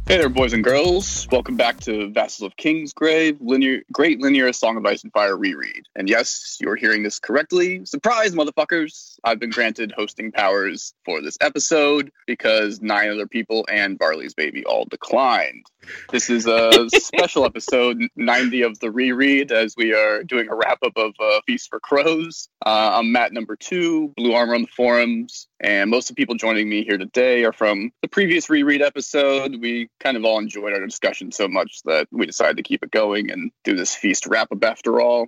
Hey there, boys and girls. Welcome back to Vassals of Kingsgrave, Great Linear Song of Ice and Fire reread. And yes, you're hearing this correctly. Surprise, motherfuckers! I've been granted hosting powers for this episode because 9 other people and Barley's baby all declined. This is a special episode, 90 of the reread, as we are doing a wrap-up of Feast for Crows. I'm Matt number 2, Blue Armor on the forums. And most of the people joining me here today are from the previous reread episode. We kind of all enjoyed our discussion so much that we decided to keep it going and do this Feast wrap-up after all.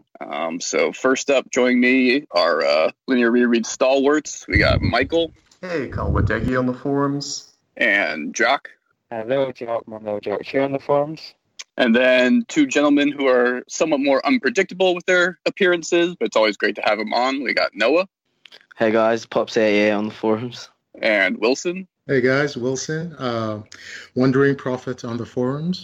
So first up, joining me are linear reread stalwarts. We got Michael. Hey, Kalwadegi on the forums. And Jock. Hello, Jock. Jock here on the forums. And then 2 gentlemen who are somewhat more unpredictable with their appearances, but it's always great to have them on. We got Noah. Hey guys, Pops88 on the forums. And Wilson. Hey guys, Wilson. Wandering Prophet on the forums.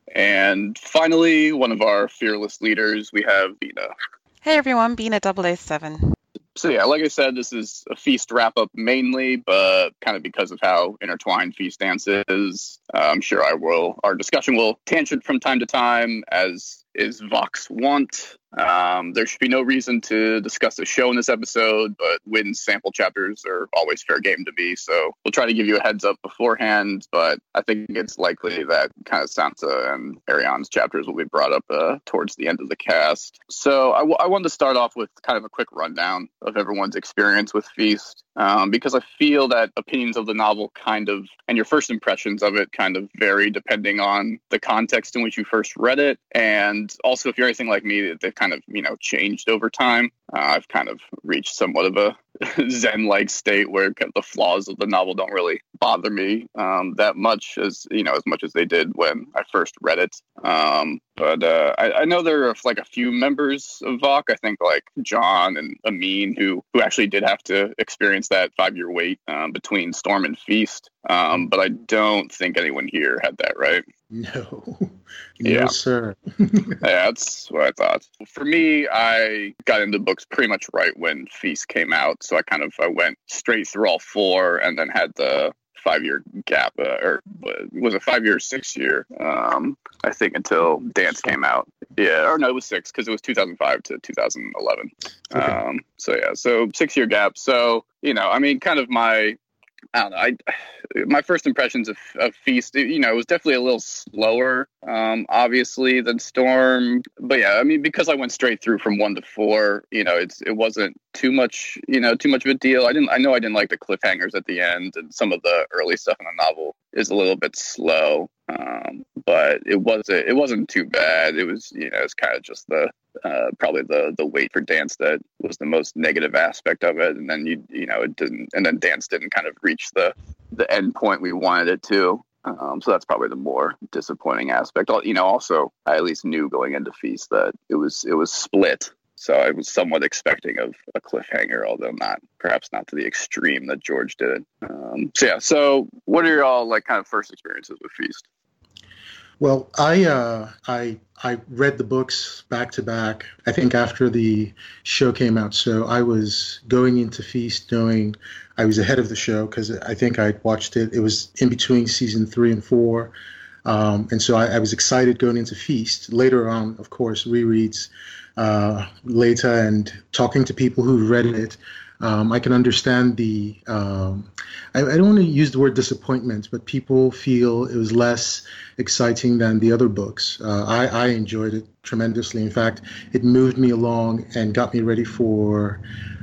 And finally, one of our fearless leaders, we have Bina. Hey everyone, Bina AA7. So yeah, like I said, this is a Feast wrap-up mainly, but kind of because of how intertwined Feast Dance is, I'm sure our discussion will tangent from time to time, as is Vox wont. There should be no reason to discuss the show in this episode, but Wynn's sample chapters are always fair game to me, so we'll try to give you a heads up beforehand, but I think it's likely that kind of Sansa and Ariane's chapters will be brought up towards the end of the cast. So I wanted to start off with kind of a quick rundown of everyone's experience with Feast, because I feel that opinions of the novel kind of, and your first impressions of it kind of vary depending on the context in which you first read it, and also if you're anything like me, they've kind of, changed over time. I've kind of reached somewhat of a Zen-like state where the flaws of the novel don't really bother me that much as much as they did when I first read it. But I know there are like a few members of VOC, I think like John and Amin, who actually did have to experience that 5-year wait between Storm and Feast. But I don't think anyone here had that, right? No. Yeah. No, sir. Yeah, that's what I thought. For me, I got into books pretty much right when Feast came out, so I went straight through all 4 and then had the 5-year gap, or was it 5 year or 6 year? I think until Dance came out. Yeah, or no, it was 6 because it was 2005 to 2011. Okay. So 6-year gap. So kind of my first impressions of Feast, it was definitely a little slower, obviously, than Storm. But yeah, because I went straight through from 1 to 4, it wasn't too much of a deal. I know I didn't like the cliffhangers at the end, and some of the early stuff in the novel is a little bit slow. But it wasn't too bad. It was, it's kind of just probably the wait for Dance that was the most negative aspect of it, and then it didn't, and then Dance didn't kind of reach the end point we wanted it to. So that's probably the more disappointing aspect. Also I at least knew going into Feast that it was split, so I was somewhat expecting of a cliffhanger, although perhaps not to the extreme that George did. So what are your all like kind of first experiences with Feast? Well, I read the books back to back, I think after the show came out. So I was going into Feast knowing I was ahead of the show because I think I'd watched it. It was in between season 3 and 4. And so I was excited going into Feast. Later on, of course, rereads later and talking to people who read it. I can understand the, I don't want to use the word disappointment, but people feel it was less exciting than the other books. I enjoyed it tremendously. In fact, it moved me along and got me ready for,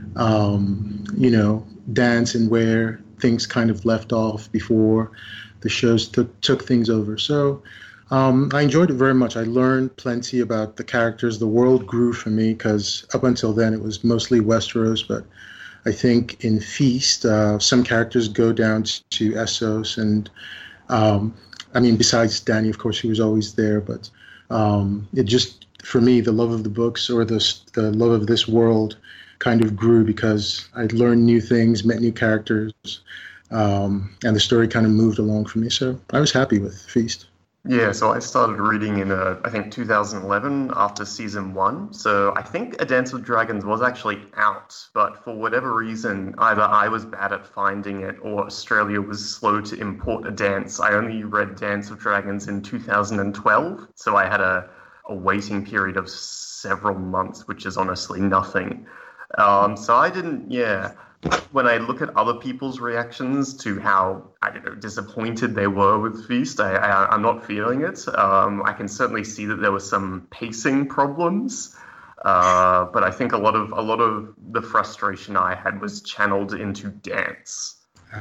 Dance and where things kind of left off before the shows took things over. So I enjoyed it very much. I learned plenty about the characters. The world grew for me because up until then it was mostly Westeros, but I think in Feast, some characters go down to Essos, and besides Dany, of course, he was always there. But it just, for me, the love of the books or the love of this world kind of grew because I'd learned new things, met new characters, and the story kind of moved along for me. So I was happy with Feast. Yeah, so I started reading in, I think, 2011 after season one. So I think A Dance with Dragons was actually out, but for whatever reason, either I was bad at finding it or Australia was slow to import A Dance. I only read Dance of Dragons in 2012, so I had a waiting period of several months, which is honestly nothing. So I didn't, yeah. When I look at other people's reactions to how, I don't know, disappointed they were with Feast, I'm not feeling it. I can certainly see that there were some pacing problems, but I think a lot of the frustration I had was channeled into Dance.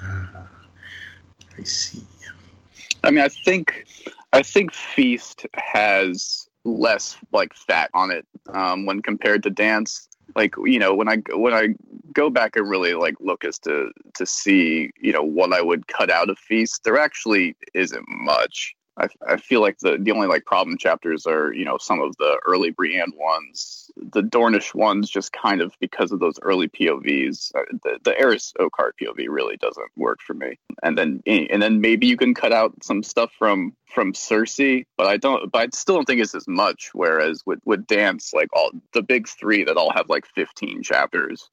I see. I mean, I think Feast has less like fat on it when compared to Dance. Like, you know, when I go back and really like look as to see, you know, what I would cut out of Feast, there actually isn't much. I feel like the only like problem chapters are, you know, some of the early Brienne ones, the Dornish ones, just kind of because of those early POVs. The Eris Oakheart POV really doesn't work for me. And then maybe you can cut out some stuff from Cersei, but I still don't think it's as much. Whereas with Dance, like all the big three that all have like 15 chapters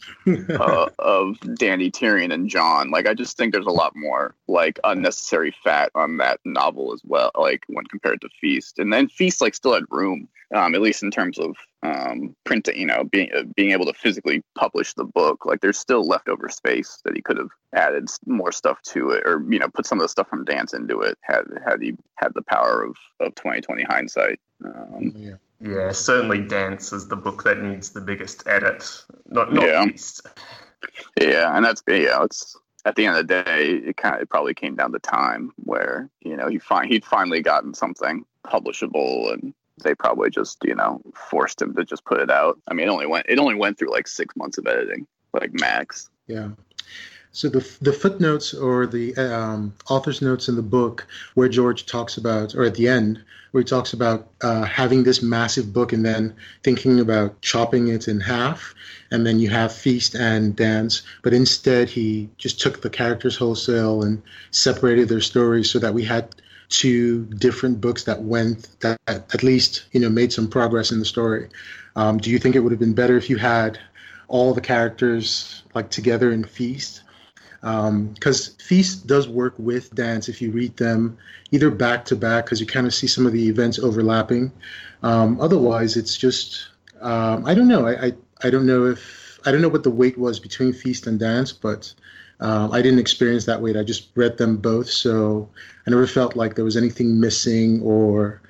of Dany, Tyrion, and Jon, like I just think there's a lot more like unnecessary fat on that novel as well, like when compared to Feast. And then Feast like still had room, at least in terms of printing, you know, being able to physically publish the book. Like there's still leftover space that he could have added more stuff to it, or, you know, put some of the stuff from Dance into it had he had the power of 2020 hindsight. Yeah, certainly Dance is the book that needs the biggest edit, not Feast. Yeah, and it's at the end of the day, it probably came down to time where, you know, he'd finally gotten something publishable, and they probably just, you know, forced him to just put it out. I mean, it only went through like 6 months of editing, like max. Yeah. So the footnotes or the author's notes in the book where George talks about, or at the end, where he talks about having this massive book and then thinking about chopping it in half, and then you have Feast and Dance, but instead he just took the characters wholesale and separated their stories so that we had two different books that at least, you know, made some progress in the story. Do you think it would have been better if you had all the characters like together in Feast? Because Feast does work with Dance if you read them either back to back, because you kind of see some of the events overlapping. Otherwise, it's just I don't know. I don't know what the weight was between Feast and Dance, but I didn't experience that weight. I just read them both, so I never felt like there was anything missing, or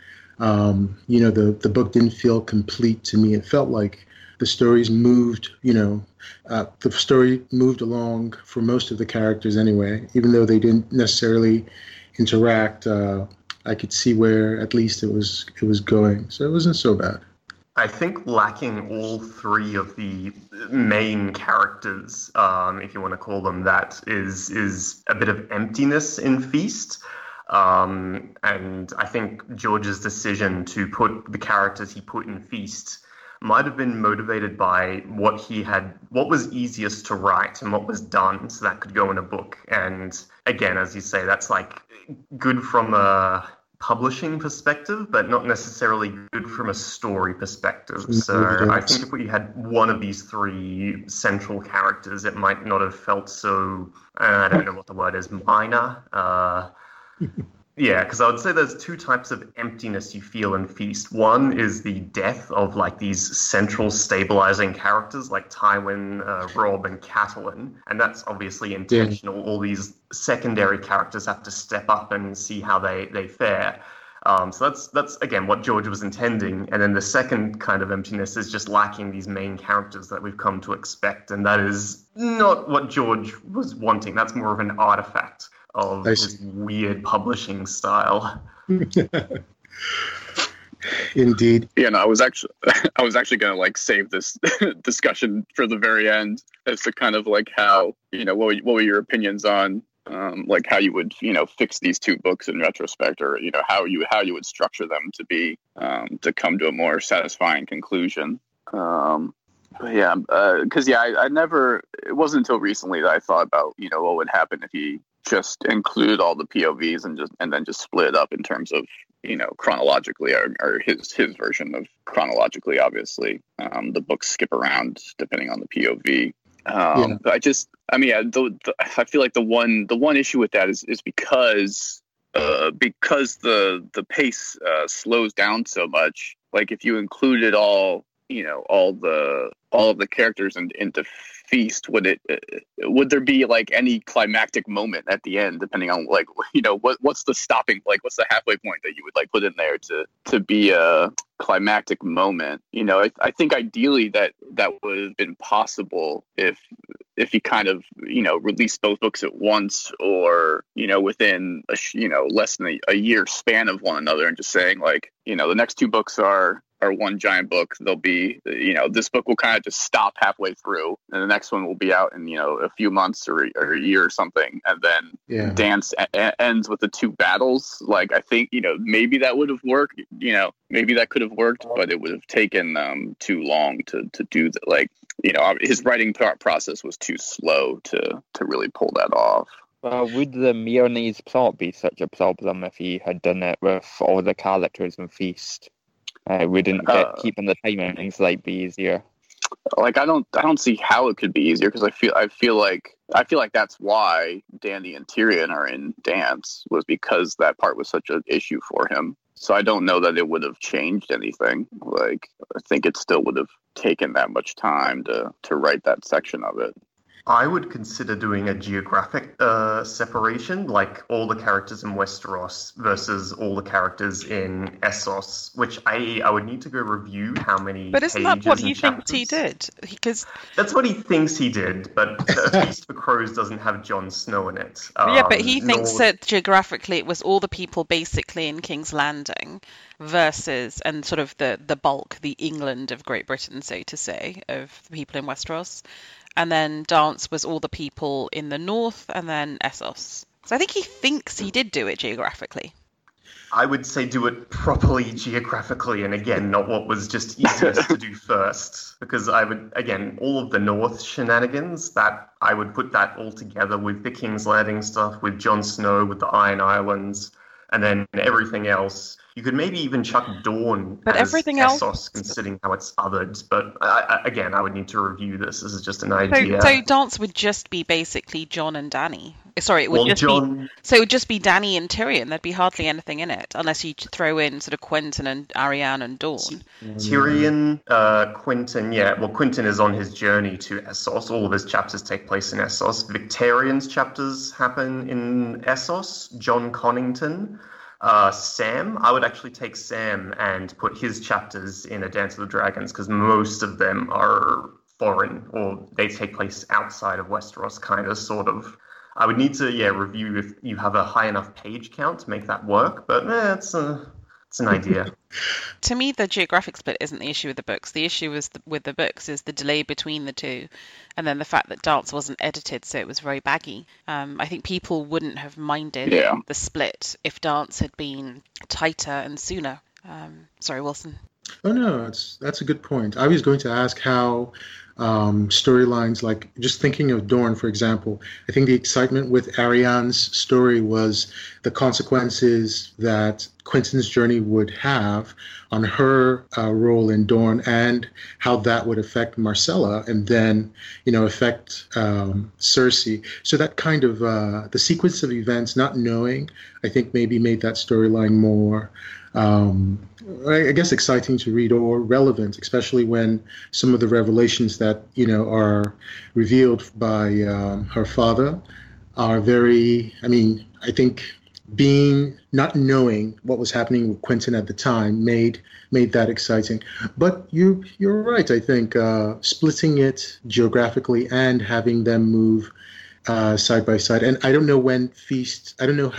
you know, the book didn't feel complete to me. It felt like the stories moved, you know, the story moved along for most of the characters anyway, even though they didn't necessarily interact. I could see where at least it was going, so it wasn't so bad. I think lacking all three of the main characters, if you want to call them that, is a bit of emptiness in Feast. And I think George's decision to put the characters he put in Feast might have been motivated by what was easiest to write and what was done, so that could go in a book. And again, as you say, that's like good from a publishing perspective, but not necessarily good from a story perspective. So I think if we had one of these three central characters, it might not have felt so, I don't know what the word is, minor. Yeah, because I would say there's two types of emptiness you feel in Feast. One is the death of like these central stabilizing characters like Tywin, Robb, and Catelyn, and that's obviously intentional. Yeah. All these secondary characters have to step up and see how they fare. So that's again what George was intending. And then the second kind of emptiness is just lacking these main characters that we've come to expect, and that is not what George was wanting. That's more of an artifact of his weird publishing style. Indeed. Yeah, no, I was actually going to like save this discussion for the very end as to kind of like how, you know, what were your opinions on like how you would, you know, fix these two books in retrospect, or, you know, how you would structure them to be to come to a more satisfying conclusion. Because it wasn't until recently that I thought about, you know, what would happen if he just include all the POVs and then just split it up in terms of chronologically, or his version of chronologically. Obviously, the books skip around depending on the POV. But I feel like the one issue with that is because the pace slows down so much. Like if you included all of the characters into Feast, would there be like any climactic moment at the end, depending on what's the stopping, like what's the halfway point that you would like put in there to be a climactic moment? I think ideally that would have been possible if he kind of released both books at once, or within less than a year span of one another, and just saying like the next two books are one giant book. They'll be, this book will kind of just stop halfway through, and the next one will be out in, a few months or a year or something. And then Dance ends with the two battles. Like, I think, maybe that would have worked, maybe that could have worked, but it would have taken too long to do that. Like, his writing process was too slow to really pull that off. Would the Meernes plot be such a problem if he had done it with all the characters in Feast? Wouldn't keeping the timings be easier? Like I don't see how it could be easier, because I feel like that's why Danny and Tyrion are in Dance, was because that part was such an issue for him. So I don't know that it would have changed anything. Like, I think it still would have taken that much time to write that section of it. I would consider doing a geographic separation, like all the characters in Westeros versus all the characters in Essos, which I would need to go review how many. But isn't that what he thinks he did? Because that's what he thinks he did, but Feast for Crows doesn't have Jon Snow in it. But he thinks that geographically it was all the people basically in King's Landing versus, and sort of the bulk, the England of Great Britain, so to say, of the people in Westeros. And then Dance was all the people in the north, and then Essos. So I think he thinks he did do it geographically. I would say do it properly geographically, and again, not what was just easiest to do first. Because I would, again, all of the North shenanigans, that I would put that all together with the King's Landing stuff, with Jon Snow, with the Iron Islands, and then everything else. You could maybe even chuck Dawn as everything Essos, else, considering how it's othered. But again, I would need to review this. This is just an idea. So Dance would just be basically Jon and Danny. Sorry, it would it would just be Danny and Tyrion. There'd be hardly anything in it, unless you throw in sort of Quentyn and Arianne and Dawn. Tyrion, Quentyn, Quentyn is on his journey to Essos. All of his chapters take place in Essos. Victarion's chapters happen in Essos. Jon Connington. Sam, I would actually take Sam and put his chapters in A Dance of the Dragons, because most of them are foreign, or they take place outside of Westeros, kind of, sort of. I would need to, review if you have a high enough page count to make that work, but it's an idea. To me, the geographic split isn't the issue with the books. The issue with the books is the delay between the two, and then the fact that Dance wasn't edited, so it was very baggy. I think people wouldn't have minded the split if Dance had been tighter and sooner. Sorry, Wilson. Oh no, that's a good point. I was going to ask how storylines, like just thinking of Dorne, for example, I think the excitement with Arianne's story was the consequences that Quentyn's journey would have on her role in Dorne, and how that would affect Marcella, and then affect Cersei. So that kind of the sequence of events, not knowing, I think maybe made that storyline more I guess exciting to read, or relevant, especially when some of the revelations that are revealed by her father are very. I mean, I think not knowing what was happening with Quentyn at the time made that exciting. But you're right. I think splitting it geographically and having them move side by side. And I don't know when Feast. I don't know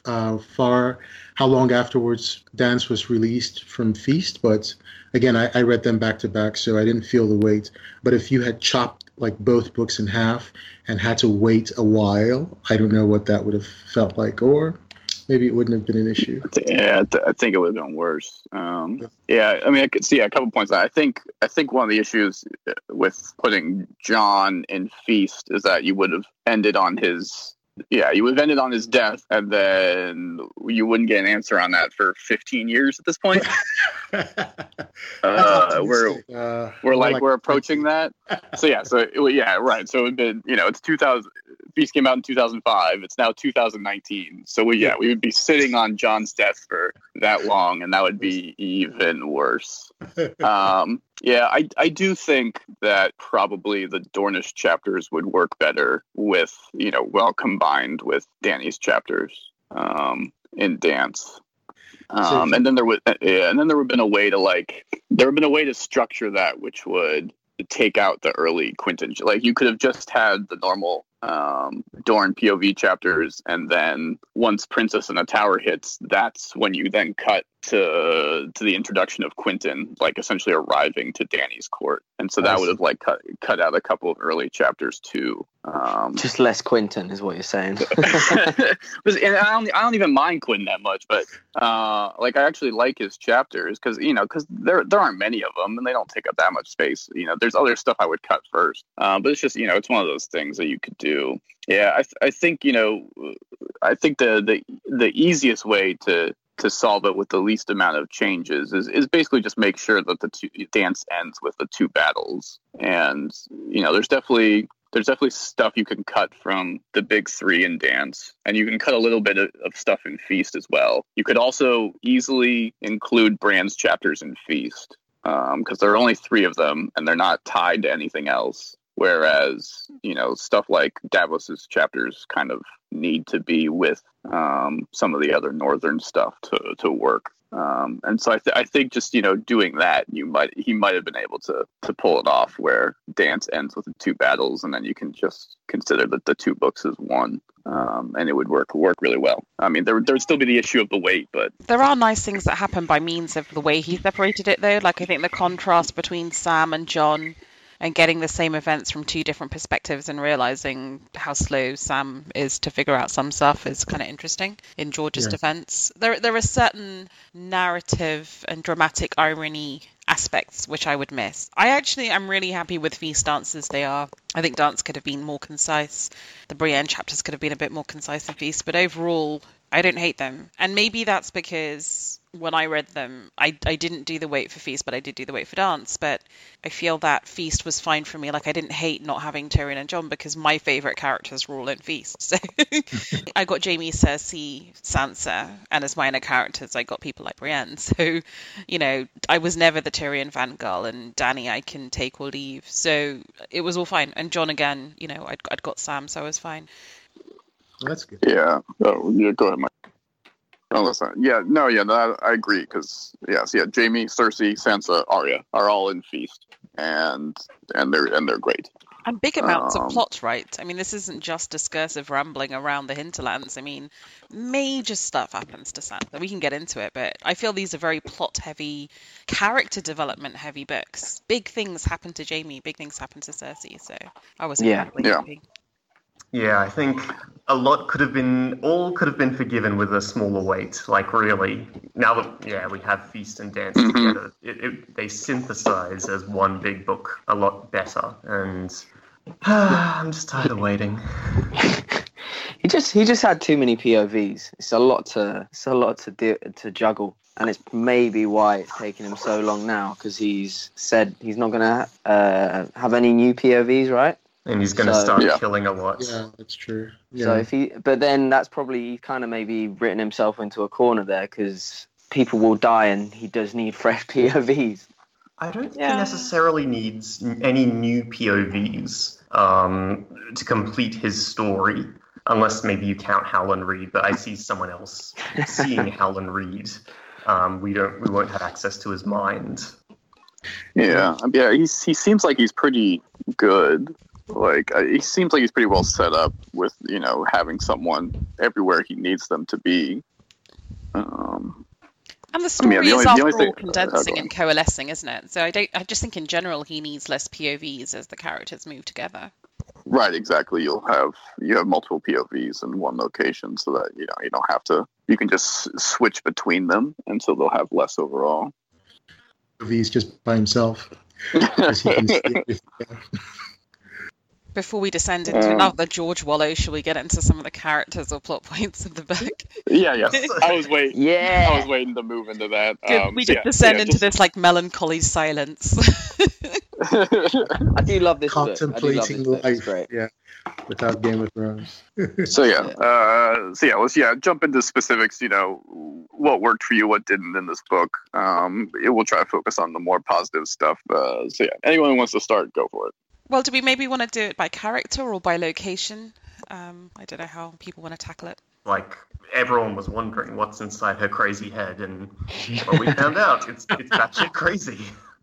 how long afterwards Dance was released from Feast, but again, I read them back to back, so I didn't feel the weight. But if you had chopped like both books in half and had to wait a while, I don't know what that would have felt like, or maybe it wouldn't have been an issue. Yeah, I think it would have been worse. I mean, I could see a couple points. I think one of the issues with putting Jon in Feast is that you would have ended on his you would have ended on his death, and then you wouldn't get an answer on that for 15 years at this point. We're approaching that. So right. So it would been, it's 2000. Feast came out in 2005. It's now 2019. So we would be sitting on Jon's death for that long, and that would be even worse. I do think that probably the Dornish chapters would work better with, well combined with Dany's chapters in Dance. And then there would have been a way to structure that, which would take out the early Quentin. Like, you could have just had the normal Dorne POV chapters, and then once Princess in the Tower hits, that's when you then cut to the introduction of Quentin, like essentially arriving to Dany's court, and so that would have like cut out a couple of early chapters too. Just less Quentin is what you're saying. And I don't even mind Quentin that much, but I actually like his chapters because there aren't many of them and they don't take up that much space. There's other stuff I would cut first, but it's just it's one of those things that you could do. Yeah, I think I think the easiest way to solve it with the least amount of changes is basically just make sure that the dance ends with the two battles. And there's definitely stuff you can cut from the big three in Dance, and you can cut a little bit of stuff in Feast as well. You could also easily include Bran's chapters in Feast because there are only 3 of them and they're not tied to anything else. Whereas, stuff like Davos's chapters kind of need to be with some of the other northern stuff to work. And so I think just, doing that, he might have been able to pull it off where Dance ends with the 2 battles, and then you can just consider that the 2 books as one. And it would work really well. I mean, there would still be the issue of the weight, but there are nice things that happen by means of the way he separated it, though. Like, I think the contrast between Sam and Jon, and getting the same events from 2 different perspectives and realizing how slow Sam is to figure out some stuff is kind of interesting in George's defense. There are certain narrative and dramatic irony aspects which I would miss. I'm really happy with Feast Dance as they are. I think Dance could have been more concise. The Brienne chapters could have been a bit more concise in Feast, but overall, I don't hate them. And maybe that's because when I read them, I didn't do the wait for Feast, but I did do the wait for Dance. But I feel that Feast was fine for me. Like, I didn't hate not having Tyrion and Jon because my favourite characters were all in Feast. So I got Jaime, Cersei, Sansa, and as minor characters, I got people like Brienne. So, I was never the Tyrion fangirl, and Dany I can take or leave. So it was all fine. And Jon again, I'd got Sam, so I was fine. Well, that's good. Yeah. Oh, yeah. Go ahead, Mike. Oh, listen. I agree because Jaime, Cersei, Sansa, Arya are all in Feast, and they're great. And big amounts of plot, right? I mean, this isn't just discursive rambling around the hinterlands. I mean, major stuff happens to Sansa. We can get into it, but I feel these are very plot-heavy, character development-heavy books. Big things happen to Jaime, big things happen to Cersei, so I was incredibly happy. Yeah, I think all could have been forgiven with a smaller weight. Like, really, now that we have Feast and Dance together, they synthesize as one big book a lot better. And I'm just tired of waiting. He just had too many POVs. It's a lot to juggle, and it's maybe why it's taking him so long now, because he's said he's not going to have any new POVs, right? And he's going to start killing a lot. Yeah, that's true. Yeah. So but then that's probably kind of maybe written himself into a corner there, because people will die and he does need fresh POVs. I don't think he necessarily needs any new POVs to complete his story, unless maybe you count Howland Reed. But I see someone else seeing Howland Reed. We won't have access to his mind. Yeah. He seems like he's pretty good. Like, he seems like he's pretty well set up with, having someone everywhere he needs them to be. And the story is after all condensing and coalescing, isn't it? So I just think in general he needs less POVs as the characters move together. Right, exactly. You have multiple POVs in one location, so that you don't have to. You can just switch between them, and so they'll have less overall. POVs just by himself. He can Before we descend into another George Wallow, shall we get into some of the characters or plot points of the book? Yeah. I was waiting. Yeah. I was waiting to move into that. Good. We just descend into this like melancholy silence. I do love this book. Contemplating life. It's great. Yeah. Without Game of Thrones. Let's jump into specifics. You know, what worked for you, what didn't in this book. We'll try to focus on the more positive stuff. Anyone who wants to start, go for it. Well, do we maybe want to do it by character or by location? I don't know how people want to tackle it. Like, everyone was wondering what's inside her crazy head, and well, we found out it's batshit crazy.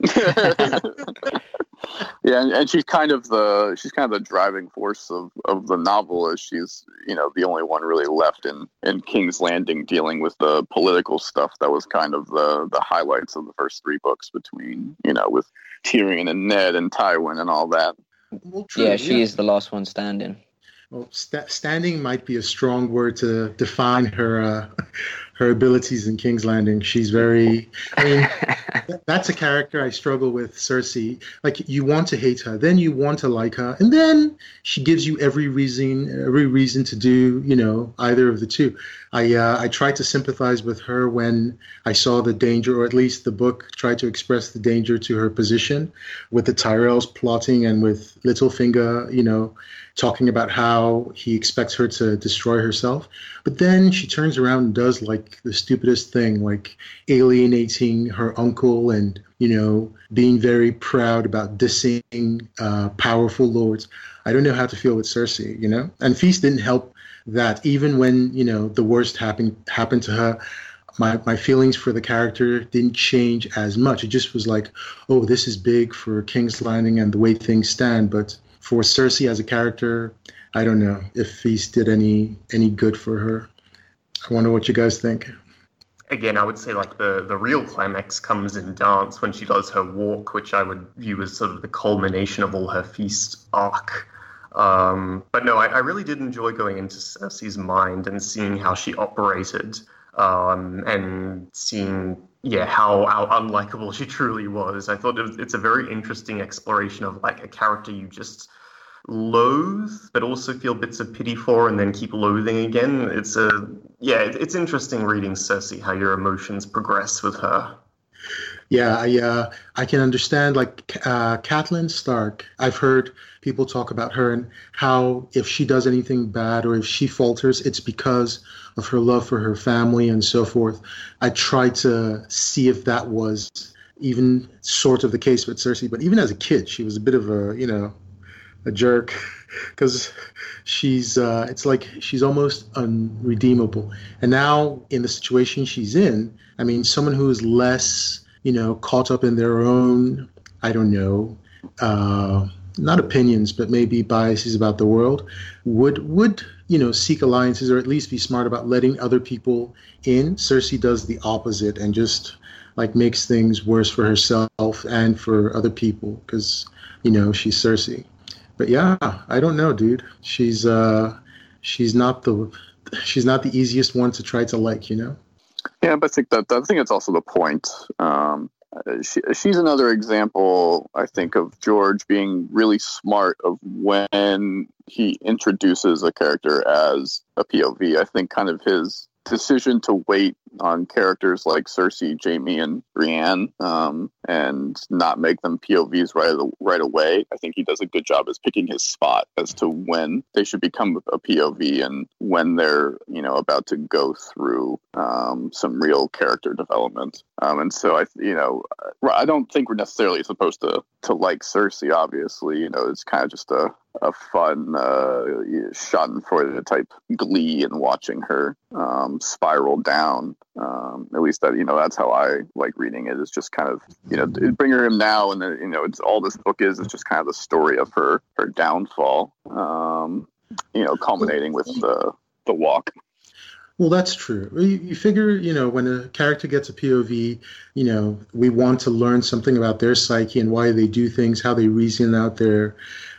Yeah, and she's kind of the driving force of the novel, as she's, you know, the only one really left in King's Landing dealing with the political stuff that was kind of the highlights of the first three books, between, you know, with Tyrion and Ned and Tywin and all that. Well, true, she is the last one standing. Well, standing might be a strong word to define her abilities in King's Landing. She's very, I mean, that's a character I struggle with, Cersei. Like, you want to hate her, then you want to like her, and then she gives you every reason to do, you know, either of the two. I tried to sympathize with her when I saw the danger, or at least the book tried to express the danger to her position, with the Tyrells plotting and with Littlefinger, you know, talking about how he expects her to destroy herself. But then she turns around and does like the stupidest thing, like alienating her uncle and, you know, being very proud about dissing powerful lords. I don't know how to feel with Cersei, you know? And Feast didn't help that. Even when, you know, the worst happened to her, my feelings for the character didn't change as much. It just was like, oh, this is big for King's Landing and the way things stand. But for Cersei as a character, I don't know if Feast did any good for her. I wonder what you guys think. Again, I would say like the real climax comes in Dance, when she does her walk, which I would view as sort of the culmination of all her Feast arc. But no, I really did enjoy going into Cersei's mind and seeing how she operated, and seeing how unlikable she truly was. I thought it's a very interesting exploration of like a character you just loathe, but also feel bits of pity for, and then keep loathing again. It's interesting reading Cersei, how your emotions progress with her. Yeah, I can understand, like, Catelyn Stark. I've heard people talk about her and how if she does anything bad or if she falters, it's because of her love for her family and so forth. I tried to see if that was even sort of the case with Cersei, but even as a kid, she was a bit of a jerk, because it's like she's almost unredeemable. And now in the situation she's in, I mean, someone who is less, you know, caught up in their own, I don't know, not opinions, but maybe biases about the world, would you know, seek alliances, or at least be smart about letting other people in. Cersei does the opposite and just like makes things worse for herself and for other people, because, you know, she's Cersei. But yeah, I don't know, dude. She's not the easiest one to try to like, you know. Yeah, but I think it's also the point. She's another example, I think, of George being really smart of when he introduces a character as a POV. I think kind of his decision to wait on characters like Cersei, Jaime, and Brienne, and not make them POVs right away. I think he does a good job as picking his spot as to when they should become a POV and when they're, you know, about to go through some real character development. And so I don't think we're necessarily supposed to like Cersei. Obviously, you know, it's kind of just a fun Schadenfreude type glee in watching her spiral down. At least that, you know, that's how I like reading it. It's just kind of, you know, bring her in now, and then, you know, it's all this book is just kind of the story of her downfall. You know, culminating with the walk. Well, that's true. You figure, you know, when a character gets a POV, you know, we want to learn something about their psyche and why they do things, how they reason out their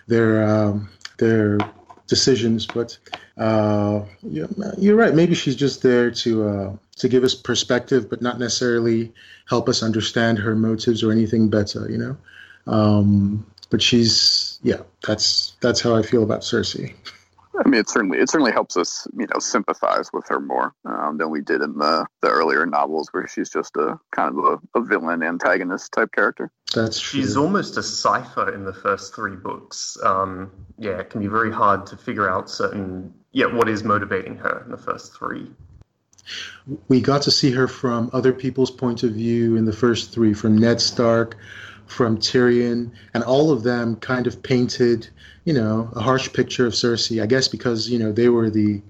decisions. But you're right. Maybe she's just there to give us perspective, but not necessarily help us understand her motives or anything better, you know. But she's Yeah, that's how I feel about Cersei. I mean, it certainly helps us, sympathize with her more than we did in the earlier novels, where she's just a kind of a villain antagonist type character. That's true. She's almost a cipher in the first 3 books. It can be very hard to figure out what is motivating her in the first 3. We got to see her from other people's point of view in the first 3, from Ned Stark, from Tyrion, and all of them kind of painted, a harsh picture of Cersei, I guess because, they were the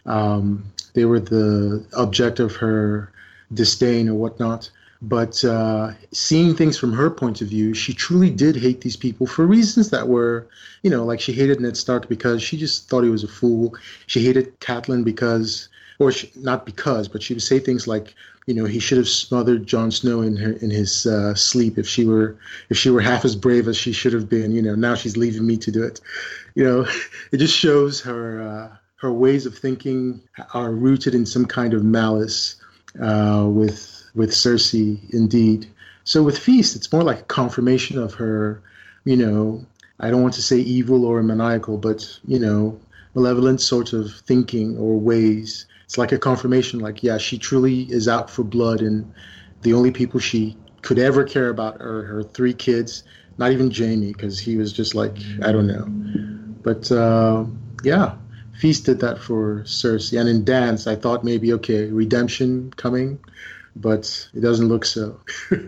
object of her disdain or whatnot. But seeing things from her point of view, she truly did hate these people for reasons that were, like she hated Ned Stark because she just thought he was a fool. She hated Catelyn because, not because, but she would say things like, he should have smothered Jon Snow in his sleep if she were half as brave as she should have been. Now she's leaving me to do it. It just shows her ways of thinking are rooted in some kind of malice with Cersei, indeed. So with Feast, it's more like a confirmation of her, I don't want to say evil or maniacal, but malevolent sort of thinking or ways. It's like a confirmation, she truly is out for blood, and the only people she could ever care about are her 3 kids, not even Jaime, because he was just I don't know. But, Feast did that for Cersei. And in Dance, I thought maybe, redemption coming, but it doesn't look so.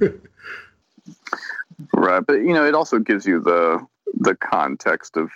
Right, but, it also gives you the context of,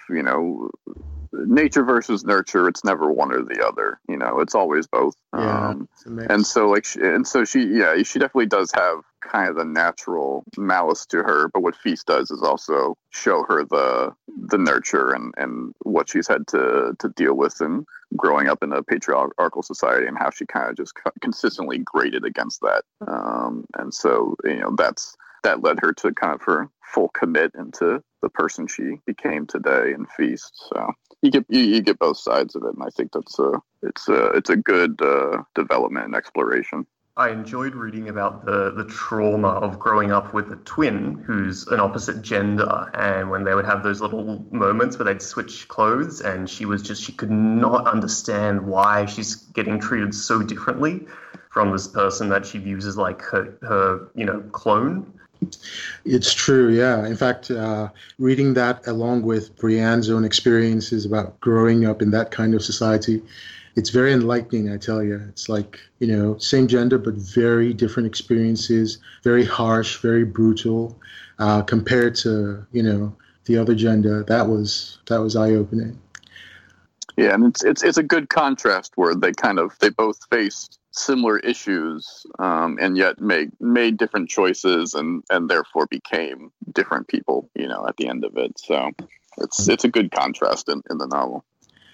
nature versus nurture. It's never one or the other. It's always both. Yeah, and so she definitely does have kind of the natural malice to her. But what Feast does is also show her the nurture and what she's had to deal with and growing up in a patriarchal society, and how she kind of just consistently grated against that. And so that led her to kind of her full commit into the person she became today in Feast. So you get both sides of it, and I think it's a good development and exploration. I enjoyed reading about the trauma of growing up with a twin who's an opposite gender, and when they would have those little moments where they'd switch clothes, and she could not understand why she's getting treated so differently from this person that she views as like her clone. It's true, yeah. In fact, reading that along with Brienne's own experiences about growing up in that kind of society, it's very enlightening, I tell you. It's like, same gender, but very different experiences, very harsh, very brutal, compared to, the other gender. That was eye-opening. Yeah, and it's a good contrast where they both faced similar issues, and yet made different choices and therefore became different people, at the end of it. So it's a good contrast in the novel.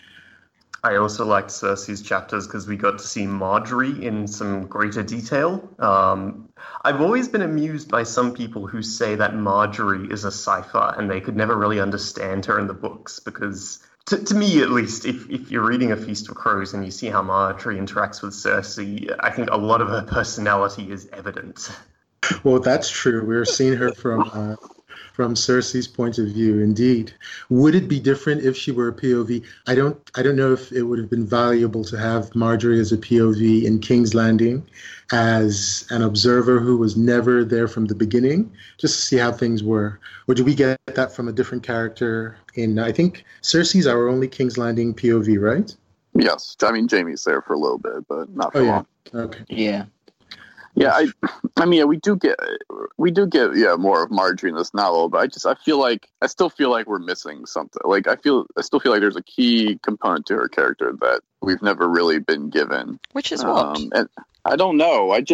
I also liked Cersei's chapters because we got to see Marjorie in some greater detail. I've always been amused by some people who say that Marjorie is a cipher and they could never really understand her in the books, because to me, at least, if you're reading A Feast of Crows and you see how Marjorie interacts with Cersei, I think a lot of her personality is evident. Well, that's true. We're seeing her from Cersei's point of view, indeed. Would it be different if she were a POV? I don't know if it would have been valuable to have Marjorie as a POV in King's Landing as an observer who was never there from the beginning, just to see how things were. Or do we get that from a different character in, I think Cersei's our only King's Landing POV, right? Yes. I mean, Jaime's there for a little bit, but not for long. Okay. Yeah. Yeah, I mean, we do get more of Marjorie in this novel, but I still feel like we're missing something. Like I still feel like there's a key component to her character that we've never really been given. Which is what? And I don't know. I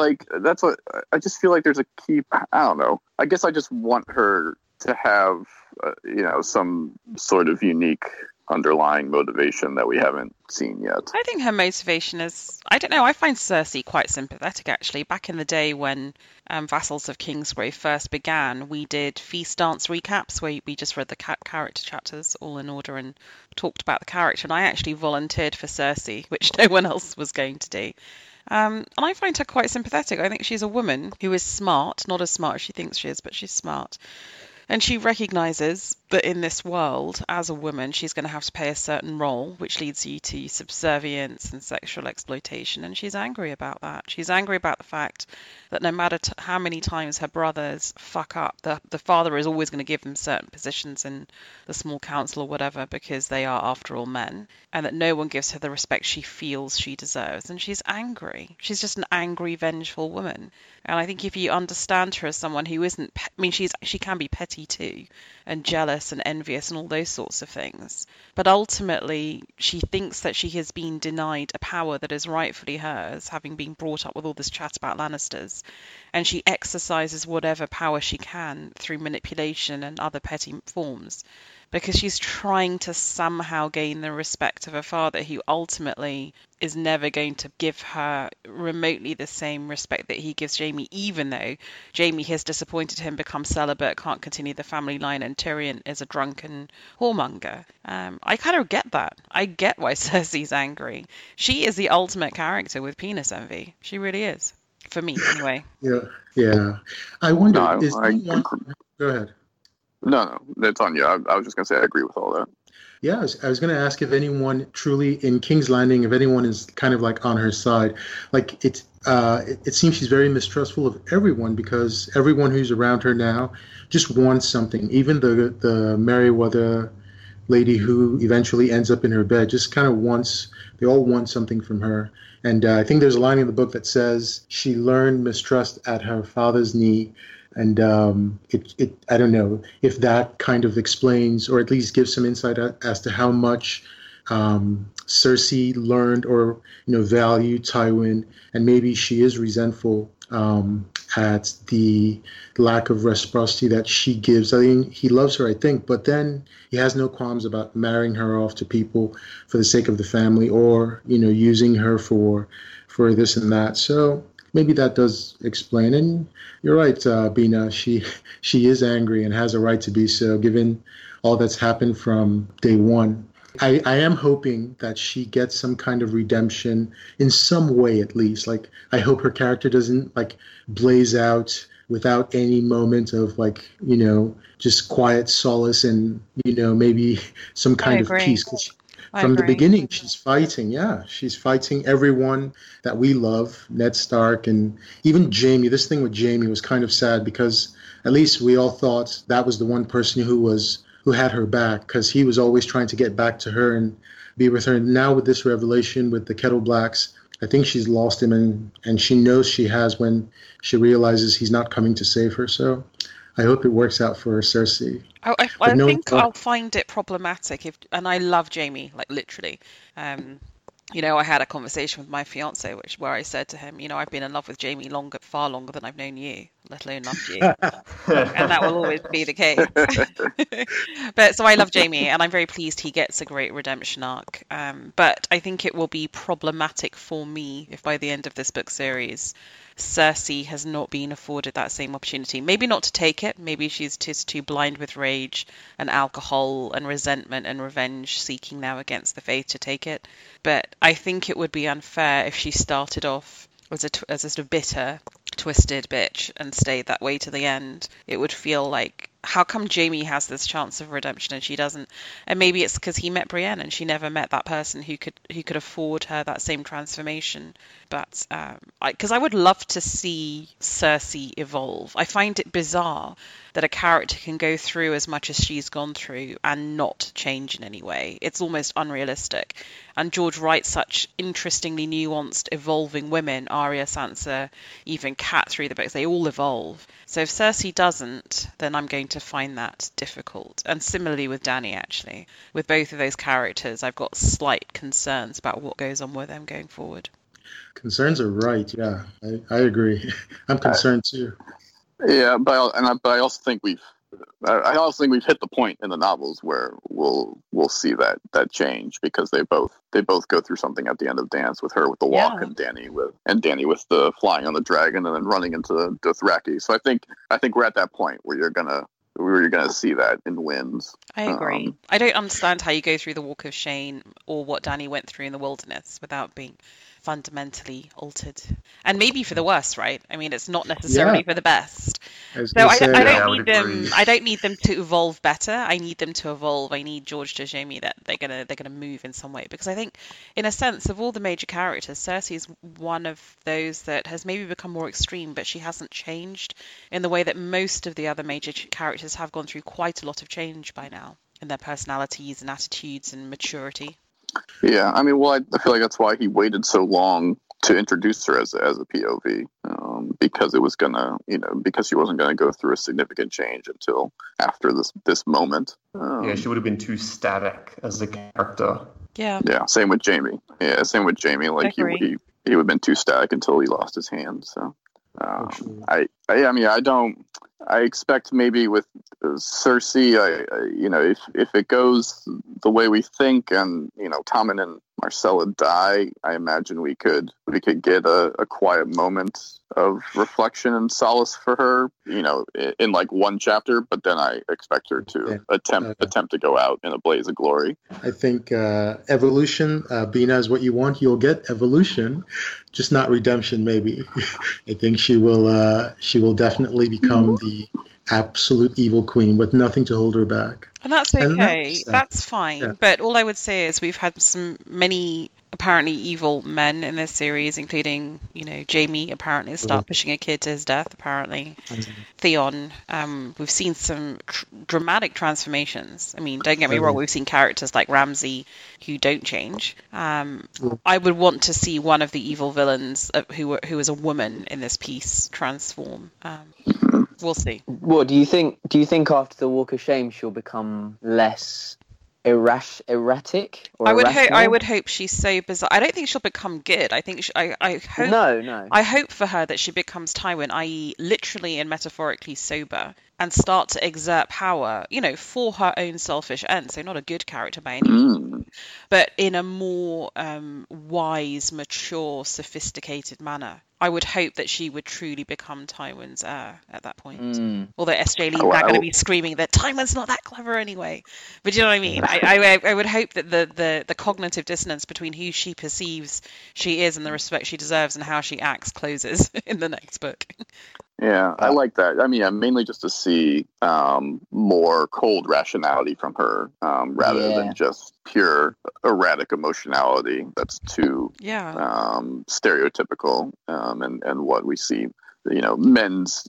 just feel like there's a key. I don't know. I guess I just want her to have some sort of unique underlying motivation that we haven't seen yet. I think her motivation is, I don't know, I find Cersei quite sympathetic, actually. Back in the day when Vassals of Kingsgrave first began, we did Feast Dance recaps where we just read the character chapters all in order and talked about the character, and I actually volunteered for Cersei, which no one else was going to do. And I find her quite sympathetic. I think she's a woman who is smart, not as smart as she thinks she is, but she's smart. And she recognizes that in this world, as a woman, she's going to have to play a certain role, which leads you to subservience and sexual exploitation. And she's angry about that. She's angry about the fact that no matter how many times her brothers fuck up, the father is always going to give them certain positions in the small council or whatever, because they are, after all, men, and that no one gives her the respect she feels she deserves. And she's angry. She's just an angry, vengeful woman. And I think if you understand her as someone who isn't, she can be petty too, and jealous and envious and all those sorts of things. But ultimately, she thinks that she has been denied a power that is rightfully hers, having been brought up with all this chat about Lannisters. And she exercises whatever power she can through manipulation and other petty forms, because she's trying to somehow gain the respect of her father, who ultimately is never going to give her remotely the same respect that he gives Jaime, even though Jaime has disappointed him, become celibate, can't continue the family line, and Tyrion is a drunken whoremonger. I kind of get that. I get why Cersei's angry. She is the ultimate character with penis envy. She really is. For me, anyway. Yeah. I wonder, Go ahead. No, that's on you. I was just going to say I agree with all that. Yeah, I was going to ask if anyone truly in King's Landing, if anyone is kind of like on her side. Like it seems she's very mistrustful of everyone, because everyone who's around her now just wants something. Even the Merryweather lady who eventually ends up in her bed just kind of they all want something from her. And I think there's a line in the book that says she learned mistrust at her father's knee. And I don't know if that kind of explains, or at least gives some insight as to how much Cersei learned or valued Tywin, and maybe she is resentful at the lack of reciprocity that she gives. I mean, he loves her, I think, but then he has no qualms about marrying her off to people for the sake of the family, or using her for this and that. So maybe that does explain. And you're right, Bina. She is angry and has a right to be so, given all that's happened from day one. I am hoping that she gets some kind of redemption in some way, at least. Like, I hope her character doesn't blaze out without any moment of just quiet solace and maybe some kind of peace. 'Cause from the beginning, she's fighting. Yeah, she's fighting everyone that we love, Ned Stark, and even Jaime. This thing with Jaime was kind of sad, because at least we all thought that was the one person who had her back, because he was always trying to get back to her and be with her. And now with this revelation with the Kettle Blacks, I think she's lost him, and she knows she has when she realizes he's not coming to save her. So I hope it works out for Cersei. I think I'll find it problematic and I love Jaime, literally. I had a conversation with my fiance, where I said to him, I've been in love with Jaime far longer than I've known you, let alone loved you. And that will always be the case. But so I love Jaime, and I'm very pleased he gets a great redemption arc. But I think it will be problematic for me if by the end of this book series, Cersei has not been afforded that same opportunity. Maybe not to take it. Maybe she's just too blind with rage and alcohol and resentment and revenge seeking now against the faith to take it. But I think it would be unfair if she started off as a sort of bitter, twisted bitch and stayed that way to the end. It would feel like, how come Jaime has this chance of redemption and she doesn't? And maybe it's because he met Brienne and she never met that person who could afford her that same transformation. But because I would love to see Cersei evolve. I find it bizarre that a character can go through as much as she's gone through and not change in any way. It's almost unrealistic. And George writes such interestingly nuanced, evolving women, Arya, Sansa, even Cat through the books. They all evolve. So if Cersei doesn't, then I'm going to find that difficult. And similarly with Dany, actually. With both of those characters, I've got slight concerns about what goes on with them going forward. Concerns are right, yeah. I agree. I'm concerned too. Yeah, but I also think we've hit the point in the novels where we'll see that change, because they both go through something at the end of Dance, with her with the walk, and Dany with the flying on the dragon and then running into Dothraki. So I think we're at that point where you're gonna see that in wins. I agree. I don't understand how you go through the Walk of Shame or what Dany went through in the wilderness without being fundamentally altered, and maybe for the worse, right? I mean, it's not necessarily for the best. I So I don't would need them. agree. I don't need them to evolve better. I need them to evolve. I need George to show me that they're gonna move in some way, because I think, in a sense, of all the major characters, Cersei is one of those that has maybe become more extreme, but she hasn't changed in the way that most of the other major characters have gone through quite a lot of change by now in their personalities and attitudes and maturity. Yeah, I mean, well, I feel like that's why he waited so long to introduce her as a POV, because it was gonna, because she wasn't gonna go through a significant change until after this moment. Yeah, she would have been too static as a character. Yeah. Yeah, same with Jamie. Yeah, same with Jamie. Like he would have been too static until he lost his hand. So, I expect maybe with Cersei, if it goes the way we think, and Tommen and Myrcella die, I imagine we could get a quiet moment of reflection and solace for her, in like one chapter. But then I expect her to attempt to go out in a blaze of glory. I think evolution, being as what you want, you'll get evolution, just not redemption. Maybe. I think she will definitely become the absolute evil queen with nothing to hold her back. And that's okay. And that's fine. Yeah. But all I would say is we've had many apparently evil men in this series, including, Jamie apparently start pushing a kid to his death, apparently. Theon. We've seen some dramatic transformations. I mean, don't get me wrong, we've seen characters like Ramsay who don't change. I would want to see one of the evil villains who is a woman in this piece transform. We'll see. What do you think? Do you think after the Walk of Shame she'll become less erratic? Or I would hope she's so bizarre. I don't think she'll become good. I think I hope. No. I hope for her that she becomes Tywin, i.e., literally and metaphorically sober, and start to exert power, for her own selfish ends. So not a good character by any means, but in a more wise, mature, sophisticated manner. I would hope that she would truly become Tywin's heir at that point. Although SJ Lee's not going to be screaming that Tywin's not that clever anyway. But you know what I mean? I would hope that the cognitive dissonance between who she perceives she is and the respect she deserves and how she acts closes in the next book. Yeah, I like that. I mean, mainly just to see more cold rationality from her, rather than just pure erratic emotionality that's too stereotypical, and what we see, men's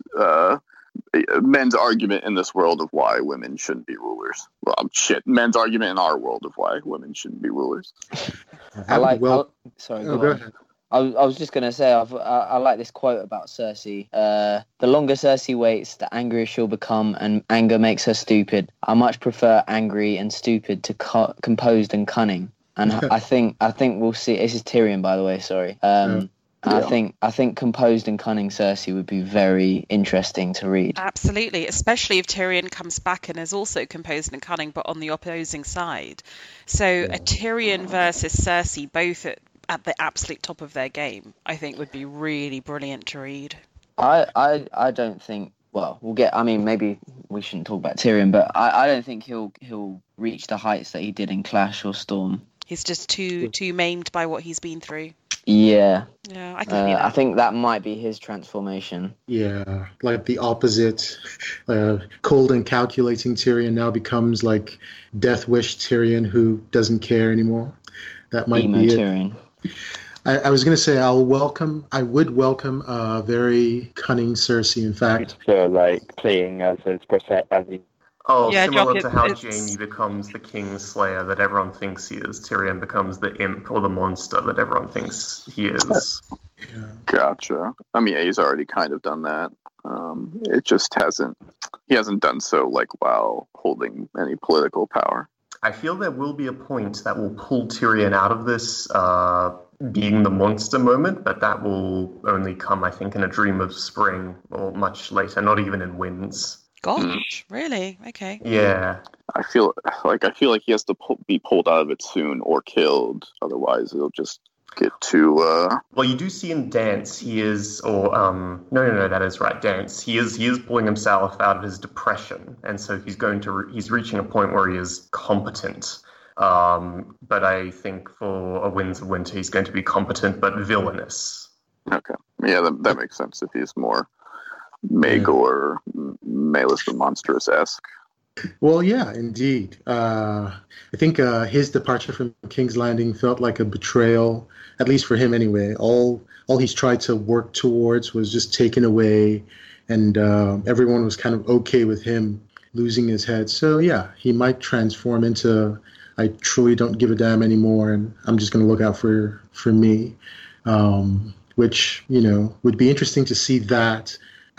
argument in this world of why women shouldn't be rulers. Well, men's argument in our world of why women shouldn't be rulers. Sorry, go ahead. I was just going to say, I like this quote about Cersei. The longer Cersei waits, the angrier she'll become, and anger makes her stupid. I much prefer angry and stupid to composed and cunning. And I think we'll see. This is Tyrion, by the way. Sorry. I think composed and cunning Cersei would be very interesting to read. Absolutely, especially if Tyrion comes back and is also composed and cunning, but on the opposing side. So a Tyrion versus Cersei, both at the absolute top of their game, I think would be really brilliant to read. I don't think. Well, we'll get. I mean, maybe we shouldn't talk about Tyrion, but I don't think he'll reach the heights that he did in Clash or Storm. He's just too maimed by what he's been through. Yeah, I can see that. I think that might be his transformation. Yeah, like the opposite. Cold and calculating Tyrion now becomes like Death Wish Tyrion, who doesn't care anymore. That might be it. Tyrion. I was going to say I would welcome a very cunning Cersei. In fact, so like playing as his as he. Oh, yeah, similar to how Jaime becomes the Kingslayer that everyone thinks he is, Tyrion becomes the imp or the monster that everyone thinks he is. Yeah. Gotcha. I mean, he's already kind of done that. It just he hasn't done so while holding any political power. I feel there will be a point that will pull Tyrion out of this being the monster moment, but that will only come, I think, in A Dream of Spring or much later, not even in Winds. Gosh, really? Okay. Yeah. I feel like he has to be pulled out of it soon or killed. Otherwise, it'll just get too. Well, you do see in Dance, he is, or no, that is right. Dance, he is pulling himself out of his depression, and so he's reaching a point where he is competent. But I think for a Winds of Winter, he's going to be competent but villainous. Okay. Yeah, that makes sense if he's more Maegor, Malus the Monstrous-esque. Well, yeah, indeed. I think his departure from King's Landing felt like a betrayal, at least for him anyway. All he's tried to work towards was just taken away, and everyone was kind of okay with him losing his head. So, yeah, he might transform into, I truly don't give a damn anymore, and I'm just going to look out for me, which, would be interesting to see that